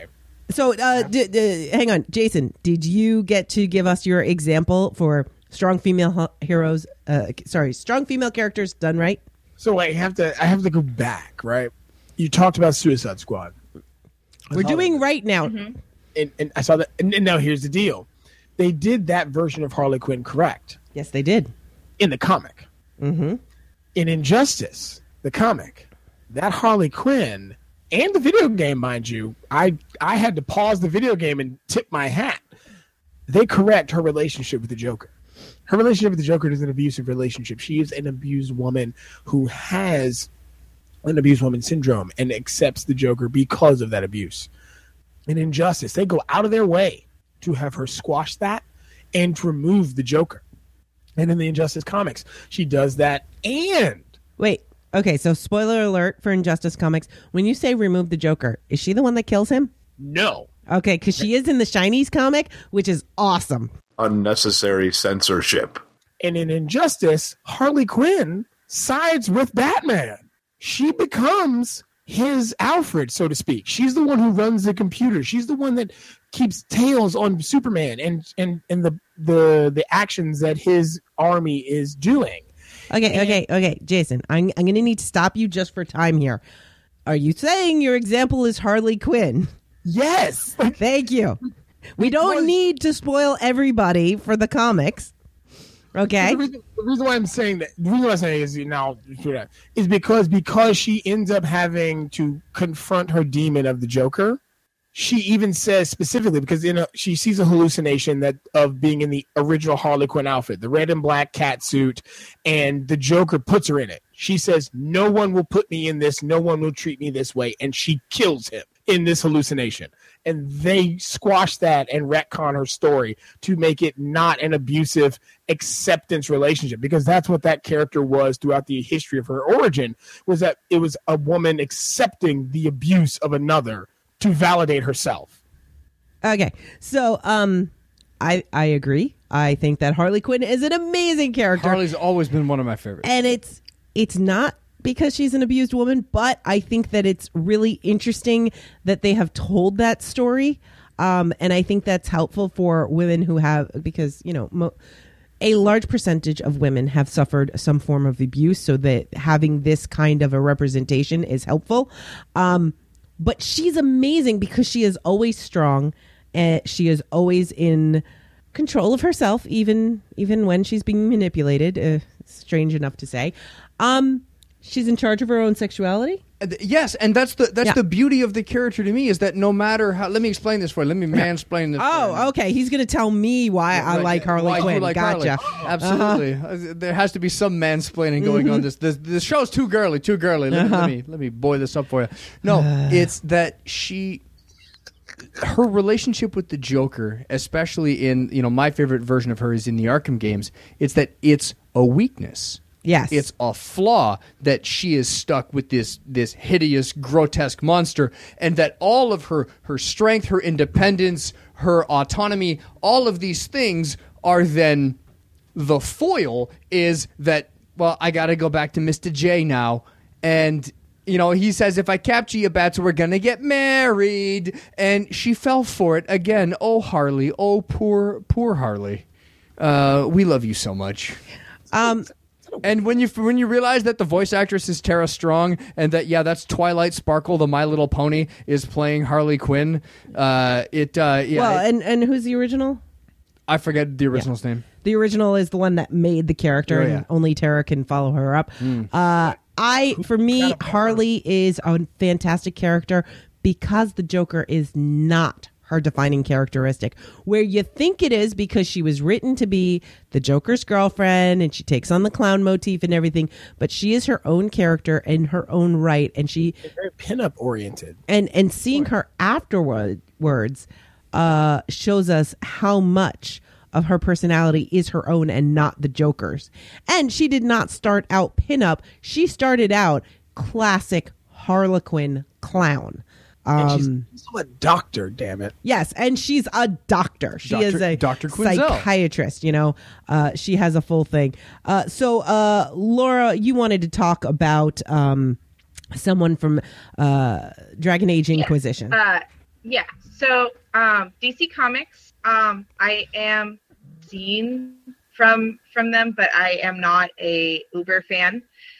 S2: So, uh, d- d- hang on, Jason. Did you get to give us your example for strong female hu- heroes? Uh, sorry, strong female characters done right.
S5: So I have to I have to go back, right? You talked about Suicide Squad.
S2: We're doing right now.
S4: Mm-hmm.
S5: And, and I saw that. And, and now here's the deal: they did that version of Harley Quinn correct
S2: Yes, they did.
S5: in the comic.
S2: Mm-hmm.
S5: In Injustice, the comic, that Harley Quinn and the video game, mind you, I I had to pause the video game and tip my hat. They correct her relationship with the Joker. Her relationship with the Joker is an abusive relationship. She is an abused woman who has an abused woman syndrome and accepts the Joker because of that abuse. In Injustice, they go out of their way to have her squash that and to remove the Joker. And in the Injustice comics, she does that. And
S2: Wait. Okay, so spoiler alert for Injustice Comics. When you say remove the Joker, is she the one that kills him?
S5: no,
S2: Okay, because she is in the Shinies comic, which is awesome.
S6: Unnecessary censorship.
S5: and in Injustice, Harley Quinn sides with Batman. She becomes his Alfred, so to speak. She's the one who runs the computer. She's the one that keeps tails on Superman and and and the the the actions that his army is doing.
S2: Okay,
S5: And-
S2: okay, okay, Jason, I'm I'm gonna need to stop you just for time here. Are you saying your example is Harley Quinn?
S5: Yes.
S2: Thank you. We don't
S5: Because-
S2: need to spoil everybody for the comics. Okay.
S5: The reason, the reason why I'm saying that, the reason why I'm saying is now is because because she ends up having to confront her demon of the Joker. She even says specifically because in a, she sees a hallucination that of being in the original Harley Quinn outfit, the red and black cat suit, and the Joker puts her in it. She says, "No one will put me in this. No one will treat me this way," and she kills him in this hallucination. And they squash that and retcon her story to make it not an abusive acceptance relationship, because that's what that character was throughout the history of her origin, was that it was a woman accepting the abuse of another to validate herself.
S2: Okay. So, um, I I agree. I think that Harley Quinn is an amazing character.
S3: Harley's always been one of my favorites.
S2: And it's it's not because she's an abused woman, but I think that it's really interesting that they have told that story. Um, and I think that's helpful for women who have, because, you know, mo- a large percentage of women have suffered some form of abuse, so that having this kind of a representation is helpful. Um, but she's amazing because she is always strong, and she is always in control of herself, even even when she's being manipulated. Uh, strange enough to say. Um, she's in charge of her own sexuality.
S3: Uh, th- Yes, and that's the that's
S2: Yeah.
S3: the beauty of the character to me, is that no matter how. Let me explain this for you. Let me mansplain this. for you.
S2: Oh, okay. He's going to tell me why I like Harley
S3: why you
S2: Quinn.
S3: like
S2: Gotcha.
S3: Harley. Absolutely. Uh, There has to be some mansplaining going on. This, this this show's too girly, too girly. Let, me- let me let me boil this up for you. No, it's that she, her relationship with the Joker, especially in, you know, my favorite version of her is in the Arkham games. It's that it's a weakness.
S2: Yes.
S3: It's a flaw that she is stuck with this this hideous, grotesque monster, and that all of her her strength, her independence, her autonomy, all of these things are then the foil is that, well, I got to go back to Mister J now, and you know, he says, if I capture you, Bats, we're gonna get married, and she fell for it again. Oh, Harley, oh, poor poor Harley. Uh, we love you so much.
S2: Um,
S3: And when you when you realize that the voice actress is Tara Strong, and that, yeah, that's Twilight Sparkle, the My Little Pony, is playing Harley Quinn, uh, it uh, yeah,
S2: well,
S3: it-
S2: and, and who's the original?
S3: I forget the original's name.
S2: The original is the one that made the character,
S3: Oh,
S2: and
S3: yeah.
S2: only Tara can follow her up. Uh, I, for me, Harley is a fantastic character because the Joker is not her defining characteristic, where you think it is because she was written to be the Joker's girlfriend and she takes on the clown motif and everything, but she is her own character in her own right, and she
S5: Very pinup oriented.
S2: and and seeing her afterwards uh shows us how much of her personality is her own and not the Joker's. And she did not start out pinup. She started out classic Harlequin clown.
S5: And she's
S2: Um,
S5: also a doctor, damn it.
S2: yes, and she's a doctor. She
S3: Doctor-
S2: is a
S3: Doctor Quinzel.
S2: psychiatrist. You know, uh, she has a full thing. Uh, so, uh, Laura, you wanted to talk about um, someone from uh, Dragon Age Inquisition.
S4: Uh, Yeah. So um, D C Comics, um, I am seen from from them, but I am not a Uber fan.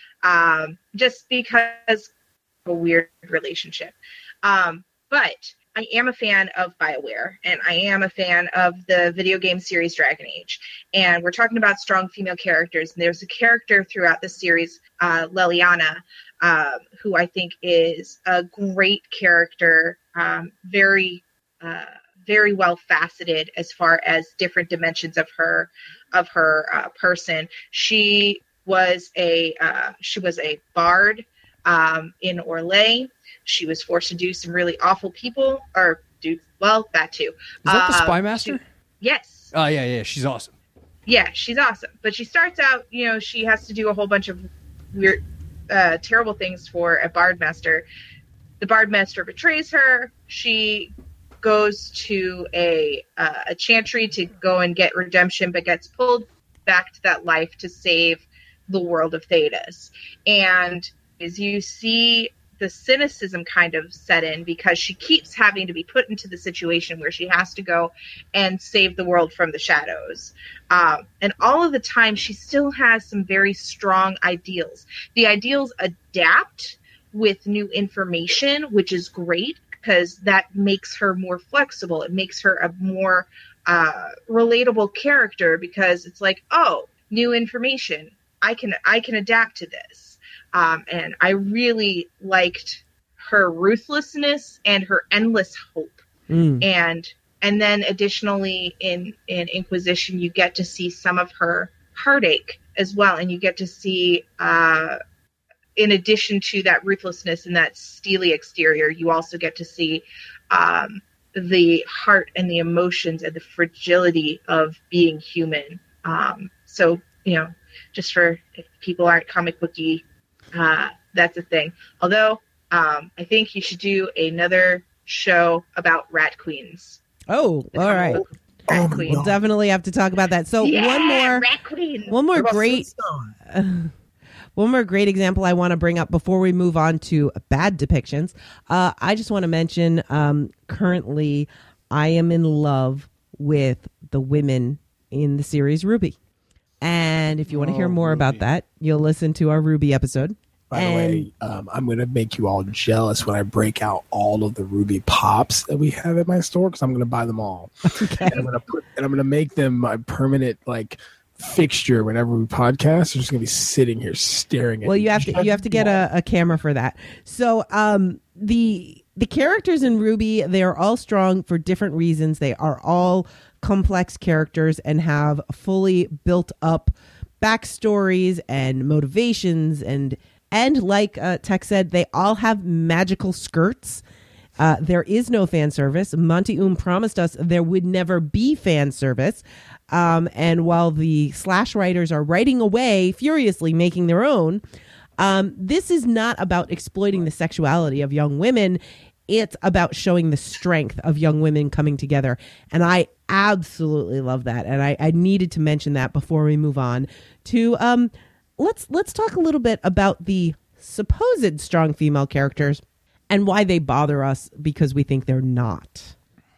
S4: Um, just because of a weird relationship. Um, but I am a fan of BioWare, and I am a fan of the video game series Dragon Age. And we're talking about strong female characters. And there's a character throughout the series, uh, Leliana, um, who I think is a great character, um, very, uh, very well faceted as far as different dimensions of her, of her uh, person. She was a uh, she was a bard um, in Orlais. She was forced to do some really awful people, or do well that too.
S3: Is that the
S4: Um,
S3: Spy Master?
S4: she- yes.
S3: Oh yeah, yeah, she's awesome.
S4: Yeah, she's awesome. But she starts out, you know, she has to do a whole bunch of weird, uh, terrible things for a bard master. The bard master betrays her. She goes to a uh, a chantry to go and get redemption, but gets pulled back to that life to save the world of Thedas. And as you see the cynicism kind of set in, because she keeps having to be put into the situation where she has to go and save the world from the shadows. Um, and all of the time, she still has some very strong ideals. The ideals adapt with new information, which is great because that makes her more flexible. It makes her a more uh, relatable character, because it's like, oh, new information. I can I can adapt to this. Um, and I really liked her ruthlessness and her endless hope.
S2: Mm.
S4: And and then additionally in, in Inquisition, you get to see some of her heartache as well. And you get to see, uh, in addition to that ruthlessness and that steely exterior, you also get to see um, the heart and the emotions and the fragility of being human. Um, so, you know, just for if people aren't comic booky, uh, that's a thing. Although um, I think you should do another show about rat queens.
S2: Oh,
S4: The
S2: all
S4: comic
S2: right.
S4: book Rat
S5: Oh my
S4: queens.
S5: God.
S2: Definitely have to talk about that. So
S4: Yeah,
S2: one more,
S4: rat queens.
S2: one more
S5: What about
S2: great,
S5: Flintstone?
S2: one more great example I want to bring up before we move on to bad depictions. Uh, I just want to mention, um, currently, I am in love with the women in the series RWBY. And if you want to hear
S3: Oh,
S2: more about
S3: RWBY.
S2: that, you'll listen to our RWBY episode.
S5: By the
S2: And-
S5: way, um, I'm going to make you all jealous when I break out all of the Ruby Pops that we have at my store, because I'm going to buy them all.
S2: Okay.
S5: And I'm going to put and I'm going to make them my permanent like fixture whenever we podcast. They're just going to be sitting here staring at
S2: Well,
S5: me.
S2: you have to you have to get a, a camera for that. So um, the the characters in RWBY, they are all strong for different reasons. They are all complex characters and have fully built up backstories and motivations, and and like uh, Tech said, they all have magical skirts. Uh, there is no fan service. Monty Oum promised us there would never be fan service. Um, and while the slash writers are writing away furiously, making their own, um, this is not about exploiting the sexuality of young women. It's about showing the strength of young women coming together. And I absolutely love that. And I, I needed to mention that before we move on to um, let's let's talk a little bit about the supposed strong female characters and why they bother us because we think they're not.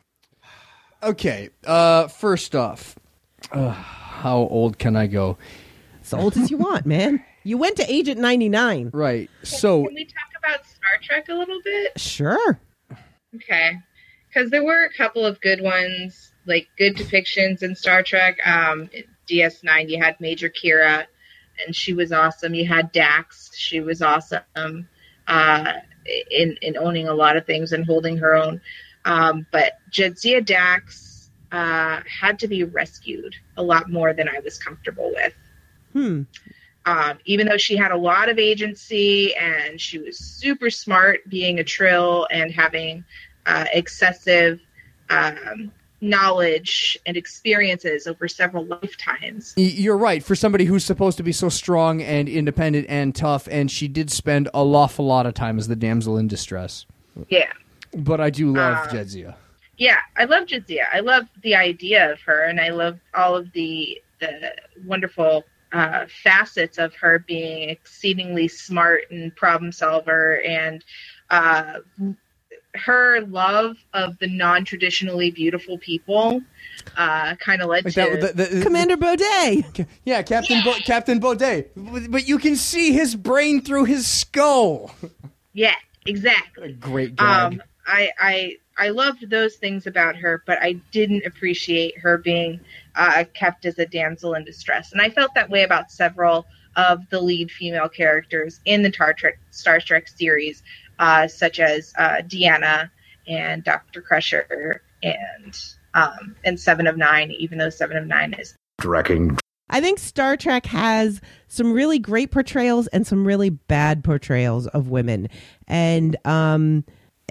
S3: Okay, uh, first off, uh, how old can I go?
S2: As old as you want, man. You went to Agent ninety-nine.
S3: Right, so
S4: Can we talk about Star Trek a little bit?
S2: Sure.
S4: Okay. Because there were a couple of good ones, like good depictions in Star Trek. Um, D S nine, you had Major Kira, and she was awesome. You had Dax, she was awesome uh, in, in owning a lot of things and holding her own. Um, but Jadzia Dax uh, had to be rescued a lot more than I was comfortable with.
S2: Hmm.
S4: Um, even though she had a lot of agency and she was super smart, being a Trill and having uh, excessive um, knowledge and experiences over several lifetimes.
S3: y- you're right. For somebody who's supposed to be so strong and independent and tough, and she did spend a awful lot of time as the damsel in distress.
S4: Yeah.
S3: But I do love
S4: Uh,
S3: Jadzia.
S4: Yeah, I love Jadzia. I love the idea of her, and I love all of the the wonderful uh, facets of her being exceedingly smart and problem solver, and uh, her love of the non-traditionally beautiful people uh, kind of led
S3: Like
S4: to
S3: that- the- the-
S2: Commander Baudet.
S3: Yeah, Captain Bo- Captain Baudet. But you can see his brain through his skull.
S4: yeah, exactly.
S3: Great gag.
S4: Um, I, I I loved those things about her, but I didn't appreciate her being uh, kept as a damsel in distress. And I felt that way about several of the lead female characters in the Star Trek, Star Trek series, uh, such as uh, Deanna and Doctor Crusher and um, and Seven of Nine, even though Seven of Nine is
S6: Wrecking.
S2: I think Star Trek has some really great portrayals and some really bad portrayals of women. And um,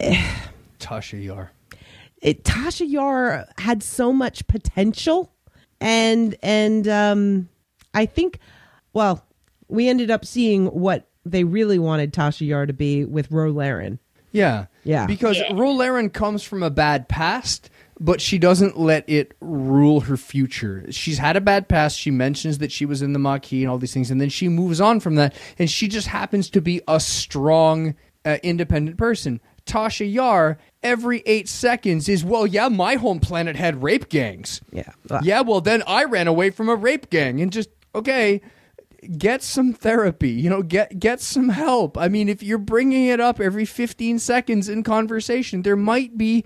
S3: Tasha Yar.
S2: it, Tasha Yar had so much potential. And, and um, I think, well, we ended up seeing what they really wanted Tasha Yar to be with Ro Laren.
S3: Yeah.
S2: Yeah.
S3: Because
S4: Yeah.
S3: Ro Laren comes from a bad past, but she doesn't let it rule her future. She's had a bad past. She mentions that she was in the Maquis and all these things, and then she moves on from that, and she just happens to be a strong, uh, independent person. Tasha Yar, every eight seconds is, well, yeah, my home planet had rape gangs.
S2: Yeah.
S3: Yeah, well, then I ran away from a rape gang, and just, okay, get some therapy, you know, get get some help. I mean, if you're bringing it up every fifteen seconds in conversation, there might be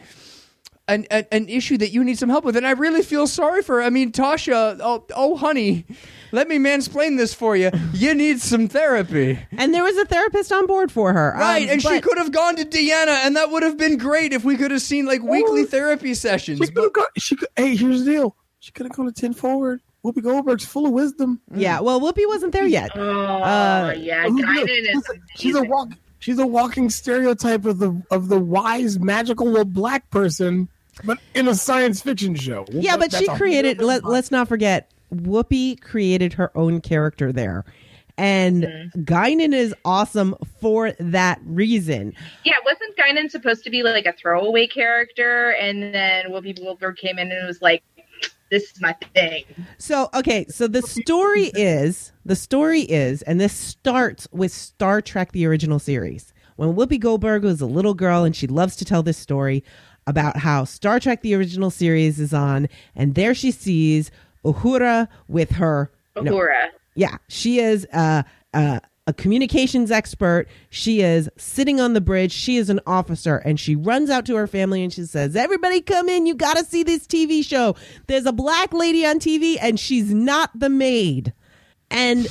S3: an, an an issue that you need some help with. And I really feel sorry for her. I mean, Tasha, oh, oh honey, let me mansplain this for you. You need some therapy.
S2: And there was a therapist on board for her.
S3: Right,
S2: Um,
S3: and she
S2: but-
S3: could have gone to Deanna, and that would have been great if we could have seen, like, weekly
S5: Or-
S3: therapy sessions.
S5: She could
S3: But
S5: have gone. She could. Hey, here's the deal. She could have gone to ten forward. Whoopi Goldberg's full of wisdom.
S2: Yeah, well, Whoopi wasn't there yet.
S4: oh
S2: Uh,
S4: yeah,
S5: Look,
S4: Guinan
S5: she's,
S4: is
S5: a, she's a
S4: amazing.
S5: walk. She's a walking stereotype of the of the wise, magical black person, but in a science fiction show.
S2: Yeah, but
S5: That's
S2: she
S5: a
S2: created,
S5: whole
S2: let,
S5: different
S2: let's not forget, Whoopi created her own character there. And
S4: Mm-hmm.
S2: Guinan is awesome for that reason.
S4: Yeah, wasn't Guinan supposed to be like a throwaway character, and then Whoopi Goldberg came in and was like, "This is my thing."
S2: So, okay, so the story is, the story is, and this starts with Star Trek, the original series. When Whoopi Goldberg was a little girl, and she loves to tell this story about how Star Trek, the original series is on, and there she sees Uhura with her, you know,
S4: Uhura.
S2: yeah, she is uh, uh, a communications expert. She is sitting on the bridge. She is an officer, and she runs out to her family and she says, "Everybody come in. You got to see this T V show. There's a black lady on T V, and she's not the maid." And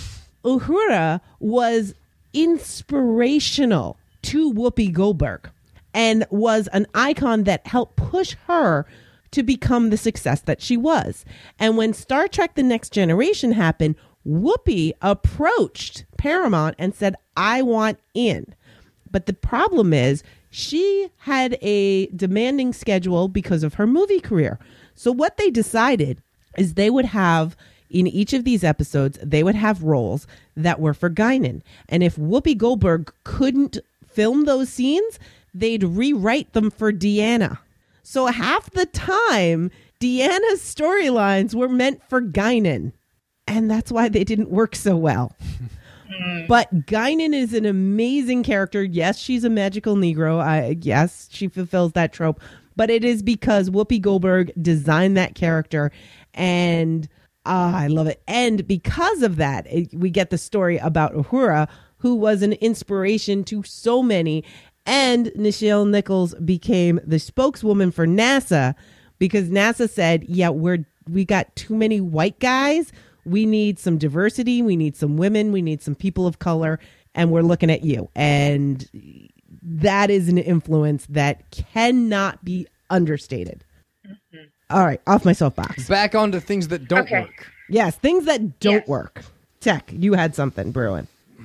S2: Uhura was inspirational to Whoopi Goldberg and was an icon that helped push her to become the success that she was. And when Star Trek The Next Generation happened, Whoopi approached Paramount and said, "I want in." But the problem is she had a demanding schedule because of her movie career. So what they decided is they would have, in each of these episodes, they would have roles that were for Guinan. And if Whoopi Goldberg couldn't film those scenes, they'd rewrite them for Deanna. So half the time, Deanna's storylines were meant for Guinan. And that's why they didn't work so well. But Guinan is an amazing character. Yes, she's a magical Negro. I, yes, she fulfills that trope. But it is because Whoopi Goldberg designed that character. And ah, I love it. And because of that, it, we get the story about Uhura, who was an inspiration to so many. And Nichelle Nichols became the spokeswoman for NASA because NASA said, yeah, we're we got too many white guys. We need some diversity. We need some women. We need some people of color. And we're looking at you. And that is an influence that cannot be understated. Mm-hmm. All right. Off my soapbox.
S3: Back onto things that don't
S4: Okay.
S3: work.
S2: Yes. Things that don't
S4: Yes.
S2: work. Tech, you had something brewing.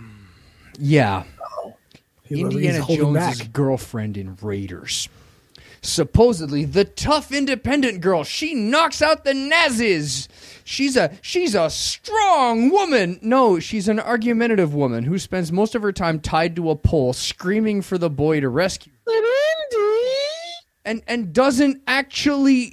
S3: Yeah.
S5: He's-
S3: Indiana
S5: he's holding
S3: Jones's
S5: back.
S3: girlfriend in Raiders. Supposedly the tough independent girl. She knocks out the Nazis. She's a she's a strong woman. No, she's an argumentative woman who spends most of her time tied to a pole screaming for the boy to rescue. And and doesn't actually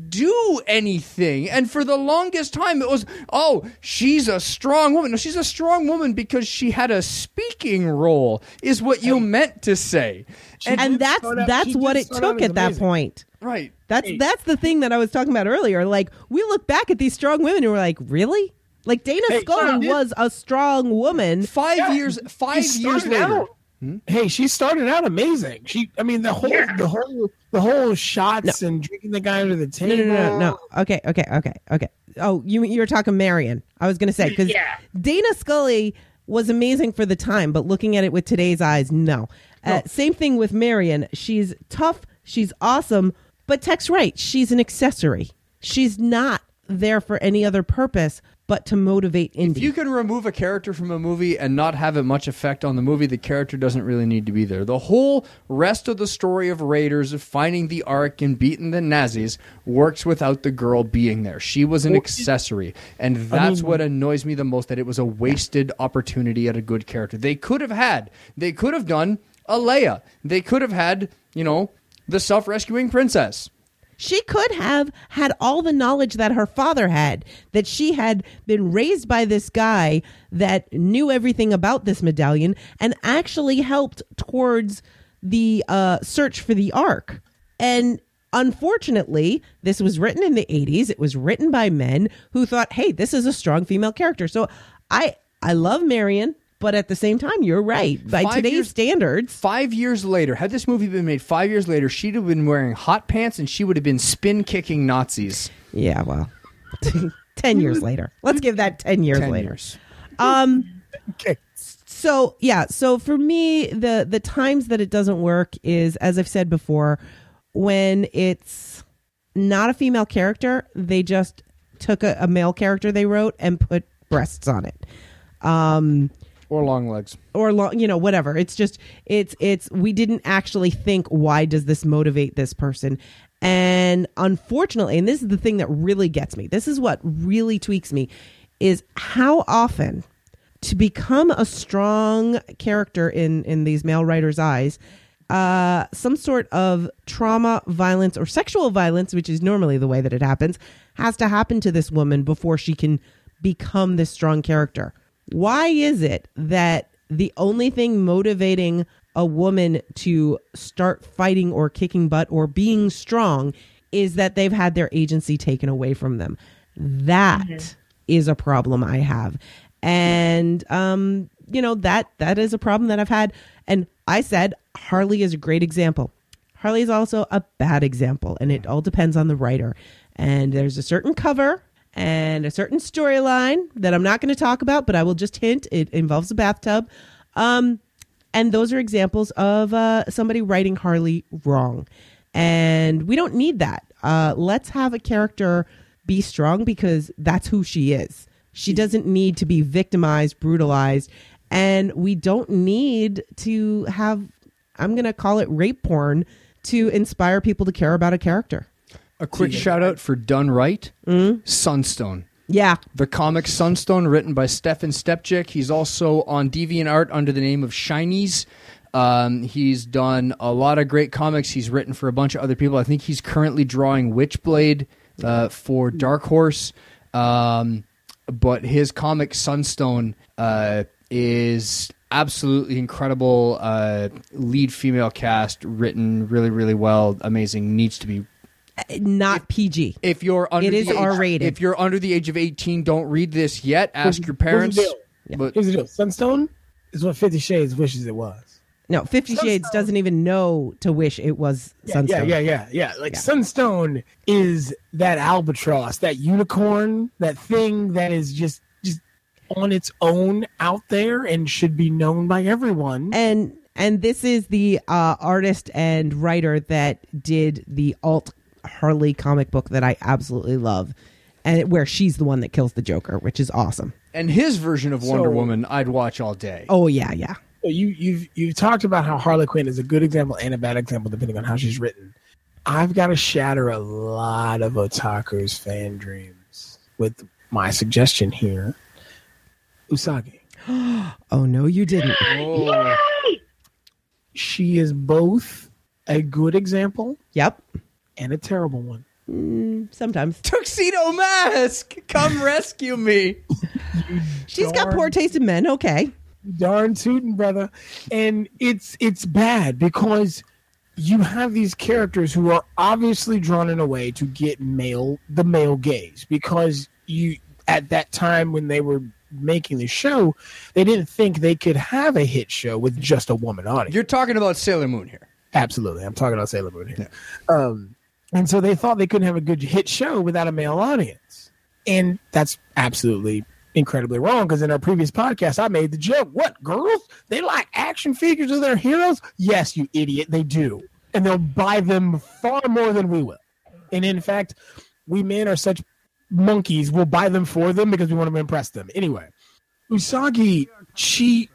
S3: do anything. And for the longest time, it was, oh, she's a strong woman. No, she's a strong woman because she had a speaking role, is what you meant to say.
S2: And, and that's
S5: out,
S2: that's what it took at that amazing. point.
S3: Right.
S2: That's hey. that's the thing that I was talking about earlier. Like, we look back at these strong women and we're like, really? Like, Dana hey, Scully was a strong woman.
S3: Five yeah, years five years later.
S5: Hmm? Hey, she started out amazing. She, I mean, the whole, yeah. the whole, the whole shots no. and drinking the guy under the table.
S2: No, no, no, no. Okay, okay, okay, okay. Oh, you you were talking Marion. I was going to say because yeah. Dana Scully was amazing for the time, but looking at it with today's eyes, no. no. Uh, same thing with Marion. She's tough. She's awesome. But Tech's right. She's an accessory. She's not there for any other purpose but to motivate Indy.
S3: If you can remove a character from a movie and not have it much effect on the movie, the character doesn't really need to be there. The whole rest of the story of Raiders, of finding the Ark and beating the Nazis, works without the girl being there. She was an accessory. And that's I mean, what annoys me the most, that it was a wasted opportunity at a good character. They could have had, they could have done a Leia. They could have had, you know, the self-rescuing princess.
S2: She could have had all the knowledge that her father had, that she had been raised by this guy that knew everything about this medallion and actually helped towards the uh, search for the Ark. And unfortunately, this was written in the eighties. It was written by men who thought, hey, this is a strong female character. So I, I love Marion. But at the same time, you're right. By five today's years, standards.
S3: Five years later, had this movie been made five years later, she'd have been wearing hot pants and she would have been spin-kicking Nazis.
S2: Yeah, well, ten years later. Let's give that ten years
S3: ten
S2: later.
S3: Years.
S2: Um, okay. So, yeah. So for me, the, the times that it doesn't work is, as I've said before, when it's not a female character, they just took a, a male character they wrote and put breasts on it. Um...
S3: Or long legs.
S2: Or long, you know, whatever. It's just, it's, it's, we didn't actually think, why does this motivate this person? And unfortunately, and this is the thing that really gets me, this is what really tweaks me, is how often to become a strong character in, in these male writers' eyes, uh, some sort of trauma, violence, or sexual violence, which is normally the way that it happens, has to happen to this woman before she can become this strong character. Why is it that the only thing motivating a woman to start fighting or kicking butt or being strong is that they've had their agency taken away from them? That mm-hmm. is a problem I have. And, um, you know, that that is a problem that I've had. And I said Harley is a great example. Harley is also a bad example. And it all depends on the writer. And there's a certain cover and a certain storyline that I'm not going to talk about, but I will just hint it involves a bathtub. Um, and those are examples of uh, somebody writing Harley wrong. And we don't need that. Uh, let's have a character be strong because that's who she is. She doesn't need to be victimized, brutalized. And we don't need to have, I'm going to call it rape porn, to inspire people to care about a character.
S3: A quick shout out for Done Right, mm-hmm. Sunstone.
S2: Yeah.
S3: The comic Sunstone, written by Stefan Stepchik. He's also on DeviantArt under the name of Shinies. Um, he's done a lot of great comics. He's written for a bunch of other people. I think he's currently drawing Witchblade uh, for Dark Horse. Um, but his comic Sunstone uh, is absolutely incredible. Uh, lead female cast, written really, really well. Amazing. Needs to be
S2: not
S3: if,
S2: P G.
S3: If you're under
S2: it is
S3: the age,
S2: R rated.
S3: If you're under the age of eighteen, don't read this yet. Ask your parents.
S5: Here's the deal.
S3: Yeah. But,
S5: Here's the deal. Sunstone is what Fifty Shades wishes it was.
S2: No, Fifty Sunstone. Shades doesn't even know to wish it was
S5: yeah,
S2: Sunstone.
S5: Yeah, yeah, yeah, yeah. Like
S2: yeah.
S5: Sunstone is that albatross, that unicorn, that thing that is just just on its own out there and should be known by everyone.
S2: And and this is the uh, artist and writer that did the alt Harley comic book that I absolutely love, and where she's the one that kills the Joker, which is awesome.
S3: And his version of Wonder
S5: so,
S3: Woman, I'd watch all day.
S2: Oh yeah, yeah.
S5: You you've you've talked about how Harley Quinn is a good example and a bad example depending on how she's written. I've got to shatter a lot of otaku's fan dreams with my suggestion here. Usagi.
S2: Oh no, you didn't.
S3: Oh.
S5: She is both a good example.
S2: Yep.
S5: And a terrible one.
S2: Mm, sometimes.
S3: Tuxedo Mask, come rescue me.
S2: She's got
S5: Darn.
S2: poor taste in men. Okay.
S5: Darn tootin', brother. And it's it's bad because you have these characters who are obviously drawn in a way to get male the male gaze, because you at that time when they were making the show, they didn't think they could have a hit show with just a woman audience.
S3: You're talking about Sailor Moon here.
S5: Absolutely. I'm talking about Sailor Moon here. Yeah. Um, and so they thought they couldn't have a good hit show without a male audience. And that's absolutely incredibly wrong, because in our previous podcast, I made the joke. What, girls? They like action figures of their heroes? Yes, you idiot. They do. And they'll buy them far more than we will. And in fact, we men are such monkeys. We'll buy them for them because we want to impress them. Anyway, Usagi, she...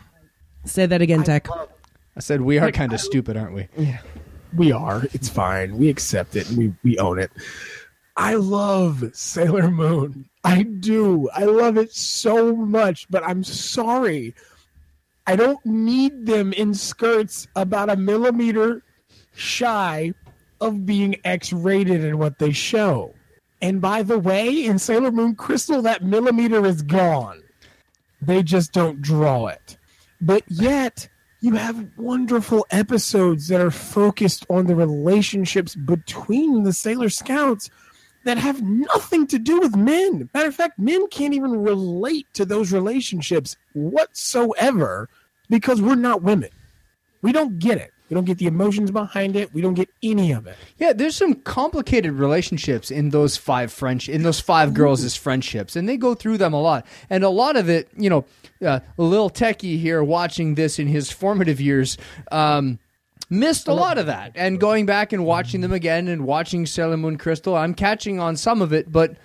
S2: Say that again, Tech.
S3: I said we are kind of stupid, aren't we?
S5: Yeah, we are. It's fine. We accept it and we, we own it. I love Sailor Moon. I do. I love it so much, but I'm sorry. I don't need them in skirts about a millimeter shy of being X-rated in what they show. And by the way, in Sailor Moon Crystal, that millimeter is gone. They just don't draw it. But yet... you have wonderful episodes that are focused on the relationships between the Sailor Scouts that have nothing to do with men. Matter of fact, men can't even relate to those relationships whatsoever because we're not women. We don't get it. We don't get the emotions behind it. We don't get any of it.
S3: Yeah, there's some complicated relationships in those five French, in those five girls' friendships, and they go through them a lot. And a lot of it, you know, uh, Lil Techie here watching this in his formative years um, missed a lot of that. And going back and watching them again and watching Sailor Moon Crystal, I'm catching on some of it, but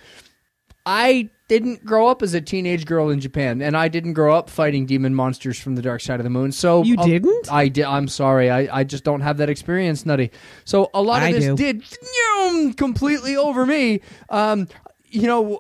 S3: I didn't grow up as a teenage girl in Japan, and I didn't grow up fighting demon monsters from the dark side of the moon. So
S2: You
S3: uh,
S2: didn't?
S3: I did. I'm sorry. I, I just don't have that experience, Nutty. So a lot of
S2: I
S3: this
S2: do.
S3: did yum, completely over me. Um, you know,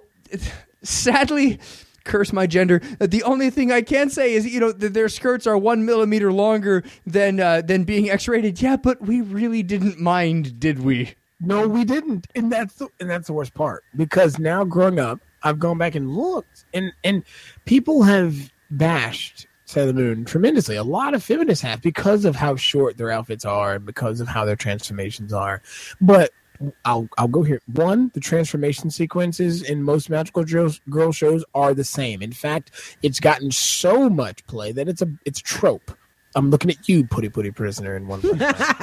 S3: sadly, curse my gender. The only thing I can say is, you know, that their skirts are one millimeter longer than uh, than being X-rated. Yeah, but we really didn't mind, did we?
S5: No, we didn't. And that's the, and that's the worst part, because now growing up, I've gone back and looked, and, and people have bashed Sailor Moon tremendously. A lot of feminists have, because of how short their outfits are and because of how their transformations are. But I'll I'll go here. One, the transformation sequences in most magical girl, girl shows are the same. In fact, it's gotten so much play that it's a it's trope. I'm looking at you, Putty Putty Prisoner, in one place.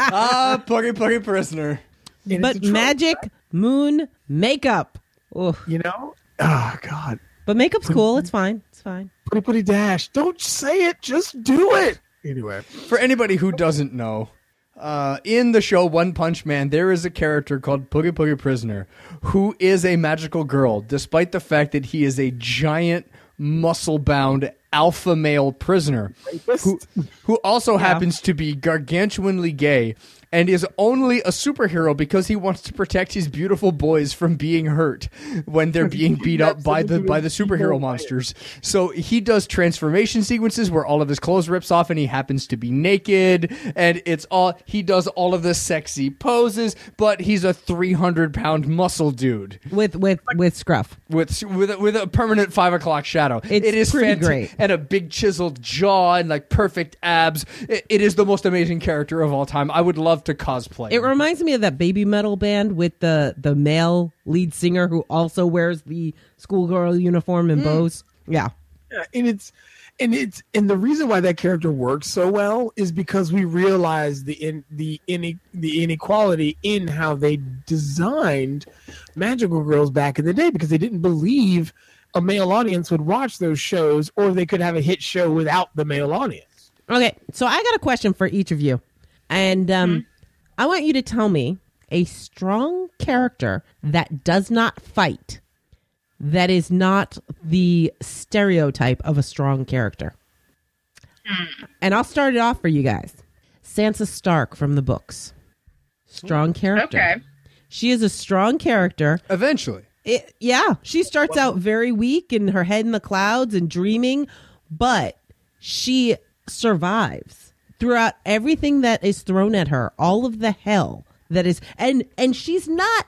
S3: Ah, Puggy Puggy Prisoner.
S5: And
S2: But
S5: it's a trope,
S2: magic,
S5: right?
S2: moon, makeup. Ugh.
S5: You know? Oh, God.
S2: But makeup's cool. It's fine. It's fine.
S5: Putty Putty Dash. Don't say it. Just do it. Anyway.
S3: For anybody who doesn't know, uh, in the show One Punch Man, there is a character called Poogie Poogie Prisoner who is a magical girl, despite the fact that he is a giant, muscle-bound alpha male prisoner who, who also happens to be gargantuanly gay and is only a superhero because he wants to protect his beautiful boys from being hurt when they're being beat up by the by the superhero monsters. So he does transformation sequences where all of his clothes rips off and he happens to be naked, and it's all he does all of the sexy poses, but he's a three hundred pound muscle dude
S2: With with with scruff.
S3: with with a, with a permanent five o'clock shadow.
S2: It's
S3: it is
S2: pretty
S3: fanta-
S2: great.
S3: and a big chiseled jaw and like perfect abs. It, it is the most amazing character of all time. I would love to cosplay.
S2: It
S3: him.
S2: reminds me of that baby metal band with the the male lead singer who also wears the schoolgirl uniform and bows. Yeah.
S5: Yeah, and it's and it's and the reason why that character works so well is because we realize the in the in the inequality in how they designed magical girls back in the day, because they didn't believe a male audience would watch those shows, or they could have a hit show without the male audience.
S2: Okay, so I got a question for each of you. And um, I want you to tell me a strong character that does not fight, that is not the stereotype of a strong character. And I'll start it off for you guys. Sansa Stark from the books. Strong character.
S4: Okay.
S2: She is a strong character.
S3: Eventually.
S2: It, yeah, she starts out very weak and her head in the clouds and dreaming, but she survives throughout everything that is thrown at her, all of the hell that is, and and she's not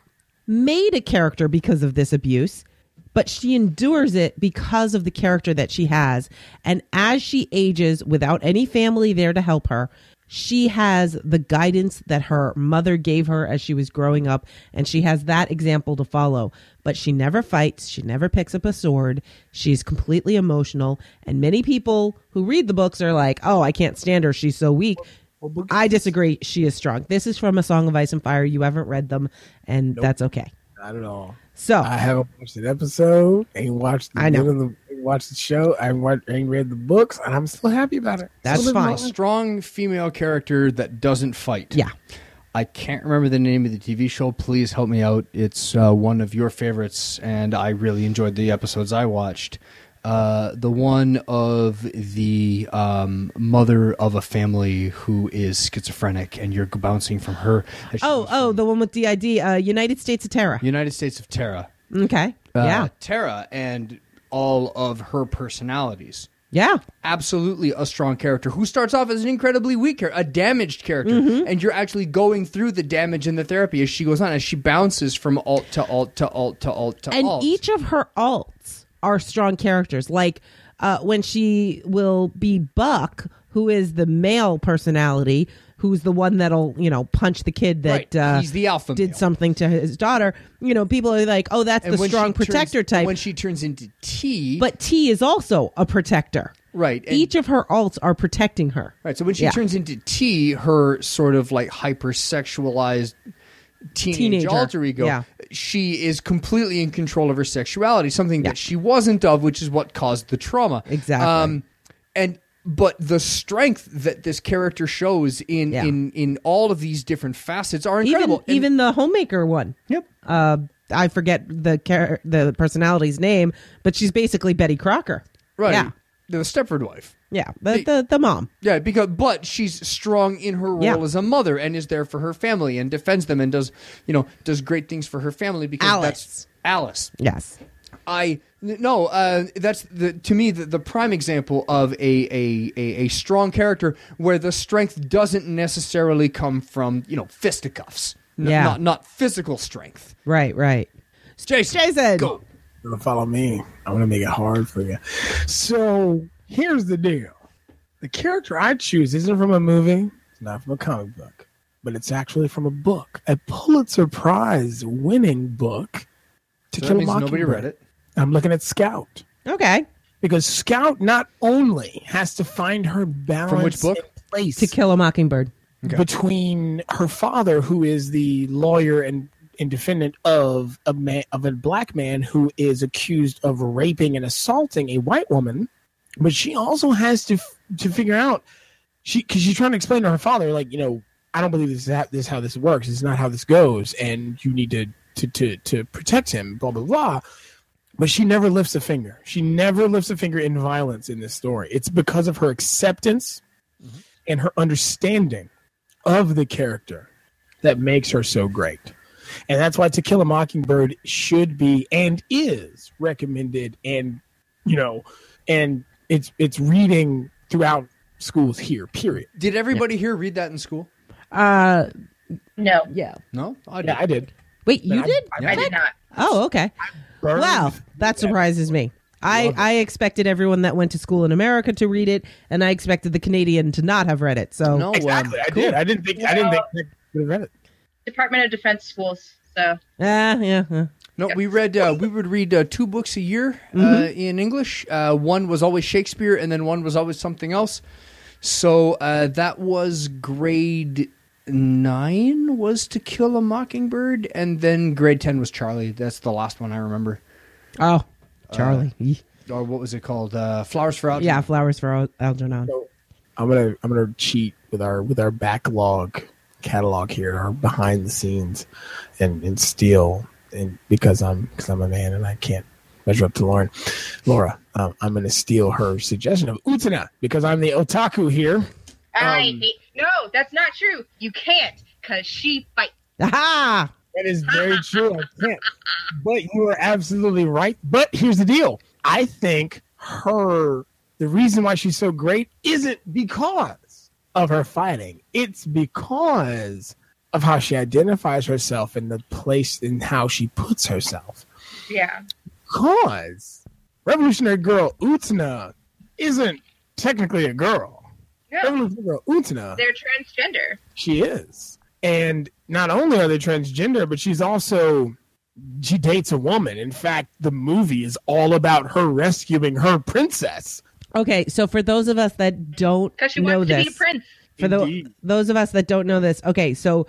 S2: made a character because of this abuse, but she endures it because of the character that she has. And as she ages without any family there to help her, she has the guidance that her mother gave her as she was growing up, and she has that example to follow. But she never fights. She never picks up a sword. She's completely emotional. And many people who read the books are like, oh, I can't stand her. She's so weak. I disagree. She is strong. This is from A Song of Ice and Fire. You haven't read them, and
S5: Nope.
S2: that's okay.
S5: Not at all.
S2: So
S5: I haven't watched an episode. Ain't watched. The
S2: I know.
S5: The, watched the show. I ain't, watched, ain't read the books, and I'm still happy about it.
S2: That's
S5: Still living my
S2: fine.
S3: A
S5: life.
S3: strong female character that doesn't fight.
S2: yeah,
S3: I can't remember the name of the T V show. Please help me out. It's uh, one of your favorites, and I really enjoyed the episodes I watched. Uh, the one of the um, mother of a family who is schizophrenic, and you're bouncing from her. as she
S2: Oh,
S3: goes
S2: oh,
S3: from
S2: the one with D I D, uh, United States of Terror.
S3: United States of Terra.
S2: Okay.
S3: Uh,
S2: yeah.
S3: Terra and all of her personalities.
S2: Yeah.
S3: Absolutely a strong character who starts off as an incredibly weak character, a damaged character,
S2: Mm-hmm.
S3: and you're actually going through the damage and the therapy as she goes on, as she bounces from alt to alt to alt to alt to
S2: And
S3: alt.
S2: each of her alts are strong characters. Like uh, when she will be Buck, who is the male personality, who's the one that'll, you know, punch the kid that
S3: Right.
S2: uh,
S3: He's the alpha
S2: did
S3: male.
S2: something to his daughter. You know, people are like, oh, that's
S3: And
S2: the
S3: when
S2: strong
S3: she turns-
S2: protector type.
S3: When she turns into T,
S2: But T is also a protector.
S3: right, and-
S2: Each of her alts are protecting her.
S3: right. So when she
S2: Yeah.
S3: turns into T, her sort of like hypersexualized teenage
S2: Teenager.
S3: alter ego,
S2: Yeah.
S3: she is completely in control of her sexuality, something
S2: Yeah.
S3: that she wasn't of, which is what caused the trauma.
S2: Exactly.
S3: Um, and but the strength that this character shows in
S2: Yeah.
S3: in in all of these different facets are
S2: Even
S3: incredible. And-
S2: even the homemaker one.
S3: yep.
S2: Uh, I forget the char- the personality's name, but she's basically Betty Crocker.
S3: Right.
S2: Yeah.
S3: The Stepford wife.
S2: Yeah. The the, the mom.
S3: Yeah, because but she's strong in her role
S2: Yeah.
S3: as a mother and is there for her family and defends them and does you know does great things for her family because
S2: Alice.
S3: that's Alice.
S2: Yes.
S3: I no, uh, that's the to me the, the prime example of a, a a a strong character where the strength doesn't necessarily come from you know fisticuffs. N-
S2: Yeah.
S3: not not physical strength.
S2: Right. Right.
S3: Jason,
S2: Jason.
S3: go.
S5: You're gonna follow me. I'm gonna make it hard for you. So here's the deal: the character I choose isn't from a movie. It's not from a comic book, but it's actually from a book, a Pulitzer Prize winning book. To
S3: So that
S5: Kill a
S3: means nobody
S5: Mockingbird.
S3: read it.
S5: I'm looking at Scout
S2: Okay.
S5: because Scout not only has to find her balance
S3: From which book?
S5: and place
S2: To Kill a Mockingbird.
S5: between her father, who is the lawyer and, and defendant of a man of a black man who is accused of raping and assaulting a white woman, but she also has to f- to figure out she because she's trying to explain to her father, like, you know, I don't believe this is, how, this is how this works. It's not how this goes, and you need to to to to protect him. Blah blah blah. But she never lifts a finger. She never lifts a finger in violence in this story. It's because of her acceptance and her understanding of the character that makes her so great. And that's why To Kill a Mockingbird should be and is recommended, and you know, and it's it's reading throughout schools here, period.
S3: Did everybody here read that in school?
S2: Uh.
S4: No,
S2: Yeah.
S3: No, I did.
S5: Yeah, I did.
S2: Wait, you
S5: I-
S2: did?
S4: I did not.
S2: Oh, okay.
S5: Burned-
S2: Wow, that surprises me. I, I expected everyone that went to school in America to read it, and I expected the Canadian to not have read it. So
S3: No,
S5: Exactly.
S3: um,
S5: I did. I didn't think I didn't think I would have read it.
S4: Department of Defense schools. So
S2: Ah, yeah. uh.
S3: No, we read. Uh, we would read uh, two books a year uh,
S2: Mm-hmm.
S3: in English. Uh, one was always Shakespeare, and then one was always something else. So uh, that was grade nine was To Kill a Mockingbird, and then grade ten was Charlie. That's the last one I remember.
S2: Oh, Charlie. Yee.
S3: Or what was it called? Uh, Flowers for Algernon.
S2: Yeah, flowers for Al- Algernon.
S5: I'm gonna I'm gonna cheat with our with our backlog catalog here, our behind the scenes, and and steal, and because I'm because I'm a man and I can't measure up to Lauren, Laura. Um, I'm gonna steal her suggestion of Utena because I'm the otaku here.
S4: I
S5: Um,
S4: hate. No, that's not true. You can't, cause she fights.
S2: Aha!
S5: That is very true. I can't. But you are absolutely right. But here's the deal. I think her, the reason why she's so great isn't because of her fighting. It's because of how she identifies herself and the place and how she puts herself.
S4: Yeah.
S5: Because Revolutionary Girl Utena isn't technically a girl.
S4: No,
S5: Revolutionary Girl Utena,
S4: they're transgender.
S5: she is. And not only are they transgender, but she's also, she dates a woman. In fact, the movie is all about her rescuing her princess.
S2: Okay, so for those of us that don't
S4: Because she
S2: know
S4: wants to
S2: this,
S4: be a prince.
S2: for the,
S5: Indeed.
S2: those of us that don't know this, okay, so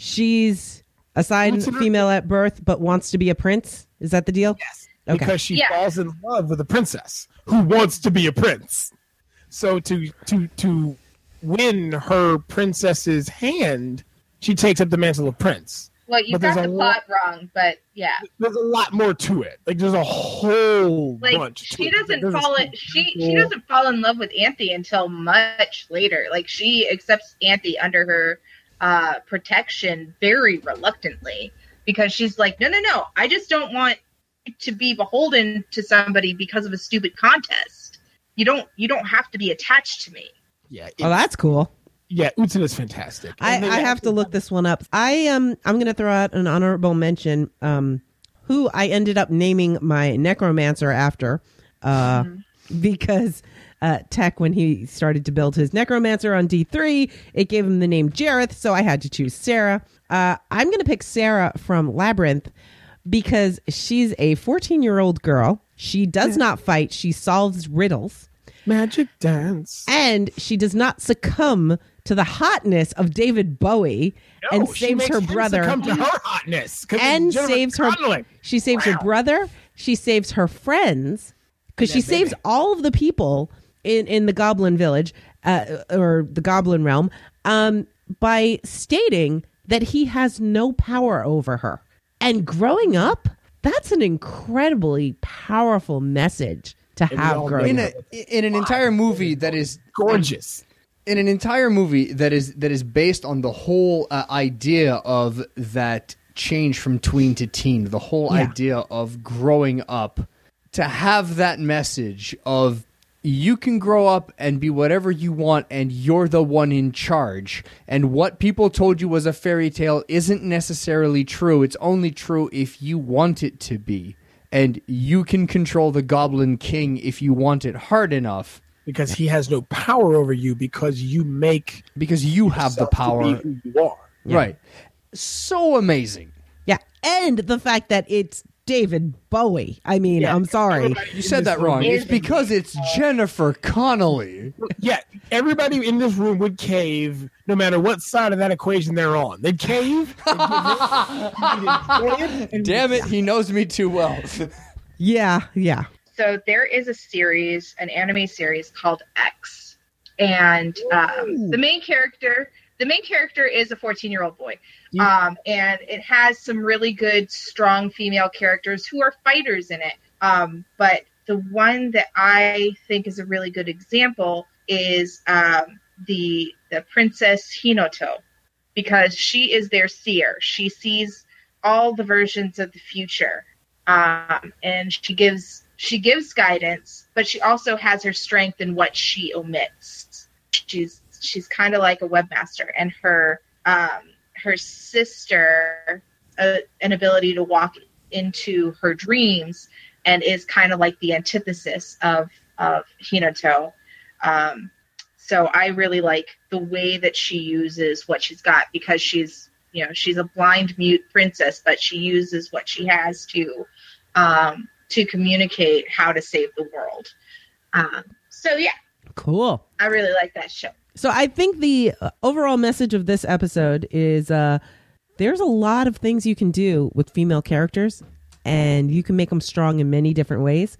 S2: she's assigned
S5: What's her-
S2: female at birth, but wants to be a prince. Is that the deal?
S5: Yes.
S2: Okay.
S5: Because she
S4: Yeah.
S5: falls in love with a princess who wants to be a prince. So to to to win her princess's hand, she takes up the mantle of prince.
S4: Well, you
S5: But there's
S4: got
S5: a
S4: the
S5: lot-
S4: plot wrong, but yeah.
S5: There's a lot more to it. Like there's a whole
S4: Like
S5: bunch. to
S4: she
S5: it.
S4: doesn't
S5: There's a
S4: fall in, she she
S5: sequel.
S4: doesn't fall in love with Anthe until much later. Like she accepts Anthe under her uh protection very reluctantly because she's like, no, no, no, I just don't want to be beholden to somebody because of a stupid contest. You don't you don't have to be attached to me.
S5: Yeah,
S2: Oh,
S5: it's-
S2: that's cool.
S5: yeah. Utena's fantastic.
S2: I,
S5: And then
S2: I have to look this one up. I um I'm gonna throw out an honorable mention. Um, who I ended up naming my necromancer after, uh, because uh, Tech when he started to build his necromancer on D three, it gave him the name Jareth, so I had to choose Sarah. Uh, I'm gonna pick Sarah from Labyrinth because she's a fourteen year old girl. She does not fight. She solves riddles.
S5: Magic Dance.
S2: And she does not succumb to the hotness of David Bowie
S5: No,
S2: and
S5: she
S2: saves
S5: makes
S2: her
S5: him
S2: brother
S5: succumb to her hotness 'cause
S2: and
S5: it's Jennifer
S2: saves her
S5: Connelly.
S2: she saves her
S5: Wow.
S2: brother, she saves her friends because she
S5: And that
S2: saves
S5: baby.
S2: all of the people in in the Goblin Village uh, or the Goblin Realm um by stating that he has no power over her. And growing up, that's an incredibly powerful message to
S5: we
S2: have
S5: all
S2: growing
S3: In
S2: up.
S3: a in an entire movie that is
S5: Gorgeous.
S3: in an entire movie that is that is based on the whole uh, idea of that change from tween to teen, the whole
S2: Yeah.
S3: idea of growing up, to have that message of you can grow up and be whatever you want and you're the one in charge, and what people told you was a fairy tale isn't necessarily true. It's only true if you want it to be, and you can control the Goblin King if you want it hard enough,
S5: Because he has no power over you because you make
S3: because you have the
S5: yourself to
S3: power.
S5: be who you are.
S3: Right. So amazing.
S2: Yeah, and the fact that it's David Bowie. I mean,
S5: Yeah,
S2: I'm sorry.
S5: everybody
S3: You
S5: in
S3: said
S5: this
S3: that
S5: room
S3: wrong.
S5: is-
S3: It's because it's Jennifer Connelly.
S5: Yeah, everybody in this room would cave no matter what side of that equation they're on. They'd cave. They'd give in, they'd enjoy it, and-
S3: Damn it, he knows me too well.
S2: Yeah, yeah.
S4: So there is a series, an anime series called X, and um, the main character, the main character is a fourteen-year-old boy, um, and it has some really good, strong female characters who are fighters in it. Um, but the one that I think is a really good example is um, the the Princess Hinoto, because she is their seer. She sees all the versions of the future, um, and she gives. She gives guidance, but she also has her strength in what she omits. She's she's kind of like a webmaster, and her um, her sister, uh, an ability to walk into her dreams, and is kind of like the antithesis of of Hinoto. Um, so I really like the way that she uses what she's got, because she's you know she's a blind mute princess, but she uses what she has to. Um, to communicate how to save the world. Um, so yeah,
S2: Cool.
S4: I really like that show.
S2: So I think the uh, overall message of this episode is uh, there's a lot of things you can do with female characters, and you can make them strong in many different ways.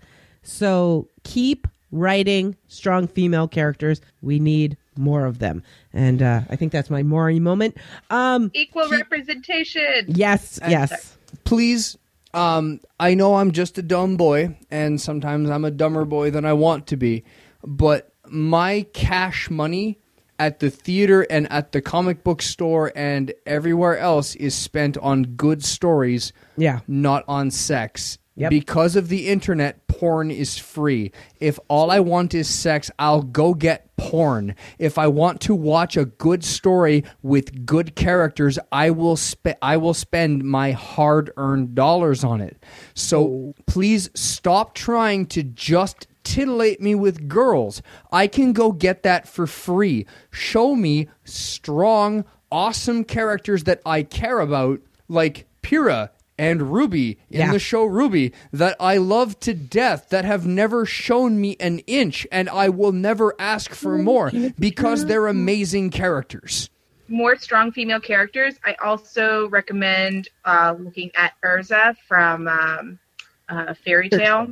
S2: So keep writing strong female characters. We need more of them. And uh, I think that's my Maury moment. Um,
S4: Equal representation.
S2: yes,
S4: Uh,
S2: yes.
S3: Please, um, I know I'm just a dumb boy, and sometimes I'm a dumber boy than I want to be, but my cash money at the theater and at the comic book store and everywhere else is spent on good stories,
S2: Yeah.
S3: not on sex.
S2: Yep.
S3: Because of the internet, porn is free. If all I want is sex, I'll go get porn. If I want to watch a good story with good characters, I will spe- I will spend my hard-earned dollars on it. So please stop trying to just titillate me with girls. I can go get that for free. Show me strong, awesome characters that I care about, like Pyrrha and Ruby in
S2: Yeah.
S3: the show Ruby, that I love to death, that have never shown me an inch, and I will never ask for more because they're amazing characters.
S4: More strong female characters. I also recommend uh, looking at Urza from um, uh, Fairy Tale.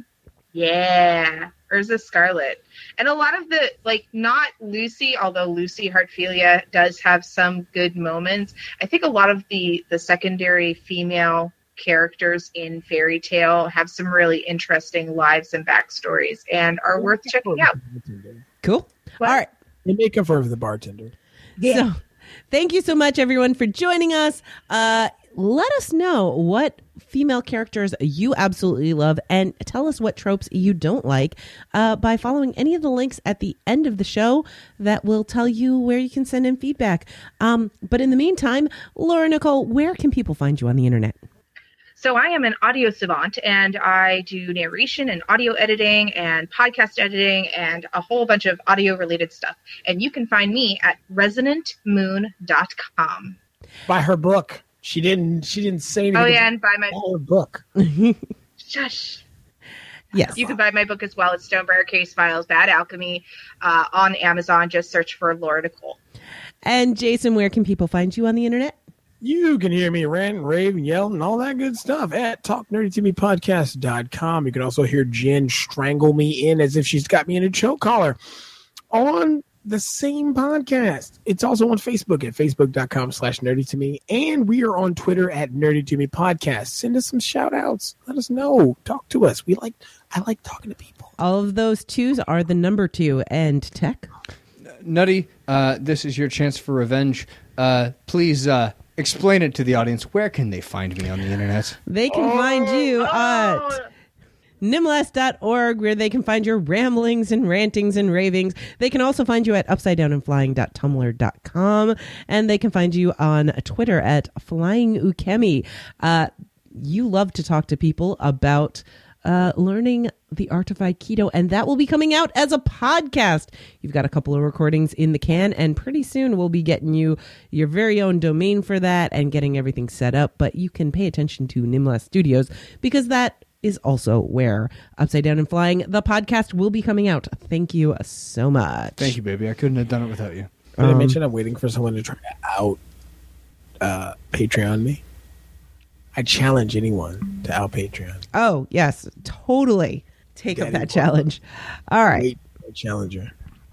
S4: Yeah, Urza Scarlet. And a lot of the, like, not Lucy, although Lucy Heartfilia does have some good moments. I think a lot of the, the secondary female characters in Fairy Tale have some really interesting lives and backstories and are worth checking out.
S2: Cool.
S4: What?
S2: All right.
S5: They make up for the bartender.
S2: So, thank you so much, everyone, for joining us. Uh, let us know what female characters you absolutely love, and tell us what tropes you don't like uh, by following any of the links at the end of the show that will tell you where you can send in feedback. Um, but in the meantime, Laura Nicole, where can people find you on the internet?
S4: So I am an audio savant, and I do narration and audio editing and podcast editing and a whole bunch of audio-related stuff. And you can find me at resonant moon dot com.
S5: Buy her book. She didn't. She didn't say anything.
S4: Oh, yeah, and buy my...
S5: Buy her book.
S4: Shush.
S2: Yes.
S4: You can buy my book as well. It's Stonebriar Case Files, Bad Alchemy, uh, on Amazon. Just search for Laura Nicole.
S2: And Jason, where can people find you on the internet?
S5: You can hear me rant and rave and yell and all that good stuff at talk nerdy to me podcast dot com. You can also hear Jen strangle me in as if she's got me in a choke collar on the same podcast. It's also on Facebook at facebook dot com slash nerdy to me. And we are on Twitter at nerdy to me podcast. Send us some shout outs. Let us know. Talk to us. We like, I like talking to people.
S2: All of those twos are the number two. And Tech?
S3: Nutty, uh, this is your chance for revenge. Uh, please uh, explain it to the audience. Where can they find me on the internet?
S2: They can find you at nimless dot org, where they can find your ramblings and rantings and ravings. They can also find you at upside down and flying dot tumblr dot com, and they can find you on Twitter at Flying Ukemi. Uh, you love to talk to people about uh, learning the art of Aikido, and that will be coming out as a podcast. You've got a couple of recordings in the can, and pretty soon we'll be getting you your very own domain for that and getting everything set up. But you can pay attention to Nimla Studios, because that is also where Upside Down and Flying, the podcast, will be coming out. Thank you so much.
S3: Thank you, baby. I couldn't have done it without you.
S5: Did I
S2: Um,
S5: mention I'm waiting for someone to try to out uh, Patreon me? I challenge anyone to out Patreon.
S2: Oh, yes, totally. Take up
S5: Daddy
S2: that challenge. All right.
S5: Wait, a challenger.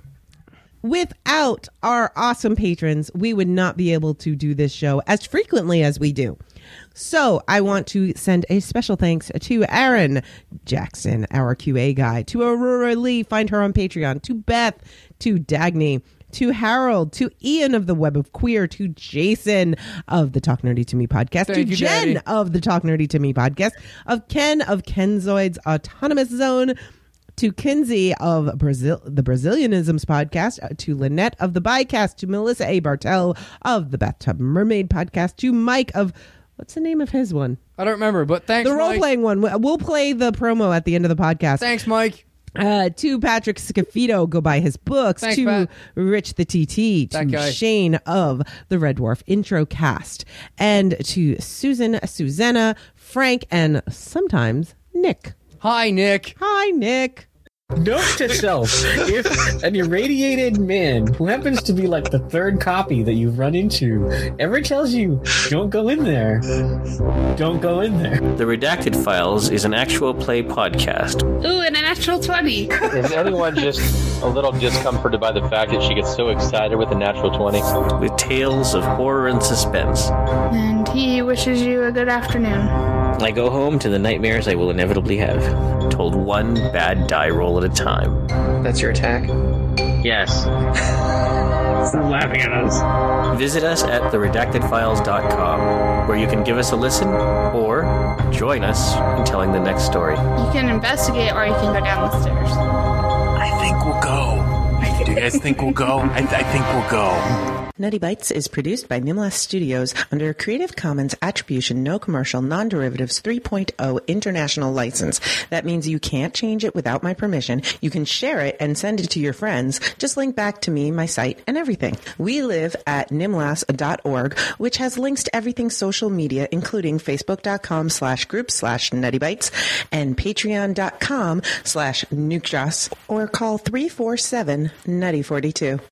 S2: Without our awesome patrons, we would not be able to do this show as frequently as we do. So I want to send a special thanks to Aaron Jackson, our Q A guy, to Aurora Lee, find her on Patreon, to Beth, to Dagny, to Harold, to Ian of the Web of Queer, to Jason of the Talk Nerdy to Me podcast,
S3: Thank
S2: to
S3: you,
S2: Jen
S3: Daddy.
S2: of the Talk Nerdy to Me podcast, of Ken of Kenzoid's Autonomous Zone, to Kinsey of Brazil, the Brazilianisms podcast, uh, to Lynette of the Bycast, to Melissa A. Bartel of the Bathtub Mermaid podcast, to Mike of, what's the name of his one?
S3: I don't remember, but thanks,
S2: The
S3: Mike.
S2: role-playing one. We- We'll play the promo at the end of the podcast.
S3: Thanks, Mike.
S2: Uh, to Patrick Scafito, go buy his books.
S3: Thanks,
S2: to
S3: Pat.
S2: Rich the T T.
S3: That
S2: To
S3: guy.
S2: Shane of the Red Dwarf Intro Cast. And to Susan, Susanna, Frank, and sometimes Nick.
S3: Hi, Nick.
S2: Hi, Nick.
S7: Note to self, if an irradiated man who happens to be like the third copy that you've run into ever tells you, don't go in there, don't go in there.
S8: The Redacted Files is an actual play podcast.
S9: Ooh, and a natural twenty.
S10: Is anyone just a little discomforted by the fact that she gets so excited with a natural twenty?
S8: With tales of horror and suspense.
S9: And he wishes you a good afternoon.
S8: I go home to the nightmares I will inevitably have, told one bad die roll at a time.
S10: That's your attack?
S8: Yes.
S7: Stop laughing at us.
S8: Visit us at the redacted files dot com. where you can give us a listen or join us in telling the next story.
S9: You can investigate or you can go down the stairs.
S11: I think we'll go. Do you guys think we'll go? I, th- I think we'll go.
S2: Nutty Bites is produced by Nimlas Studios under a Creative Commons Attribution No Commercial Non-Derivatives three point oh International License. That means you can't change it without my permission. You can share it and send it to your friends. Just link back to me, my site, and everything. We live at nimlas dot org, which has links to everything social media, including facebook.com slash group slash Nutty Bites and patreon.com slash nukjas, or call three four seven, nutty forty-two.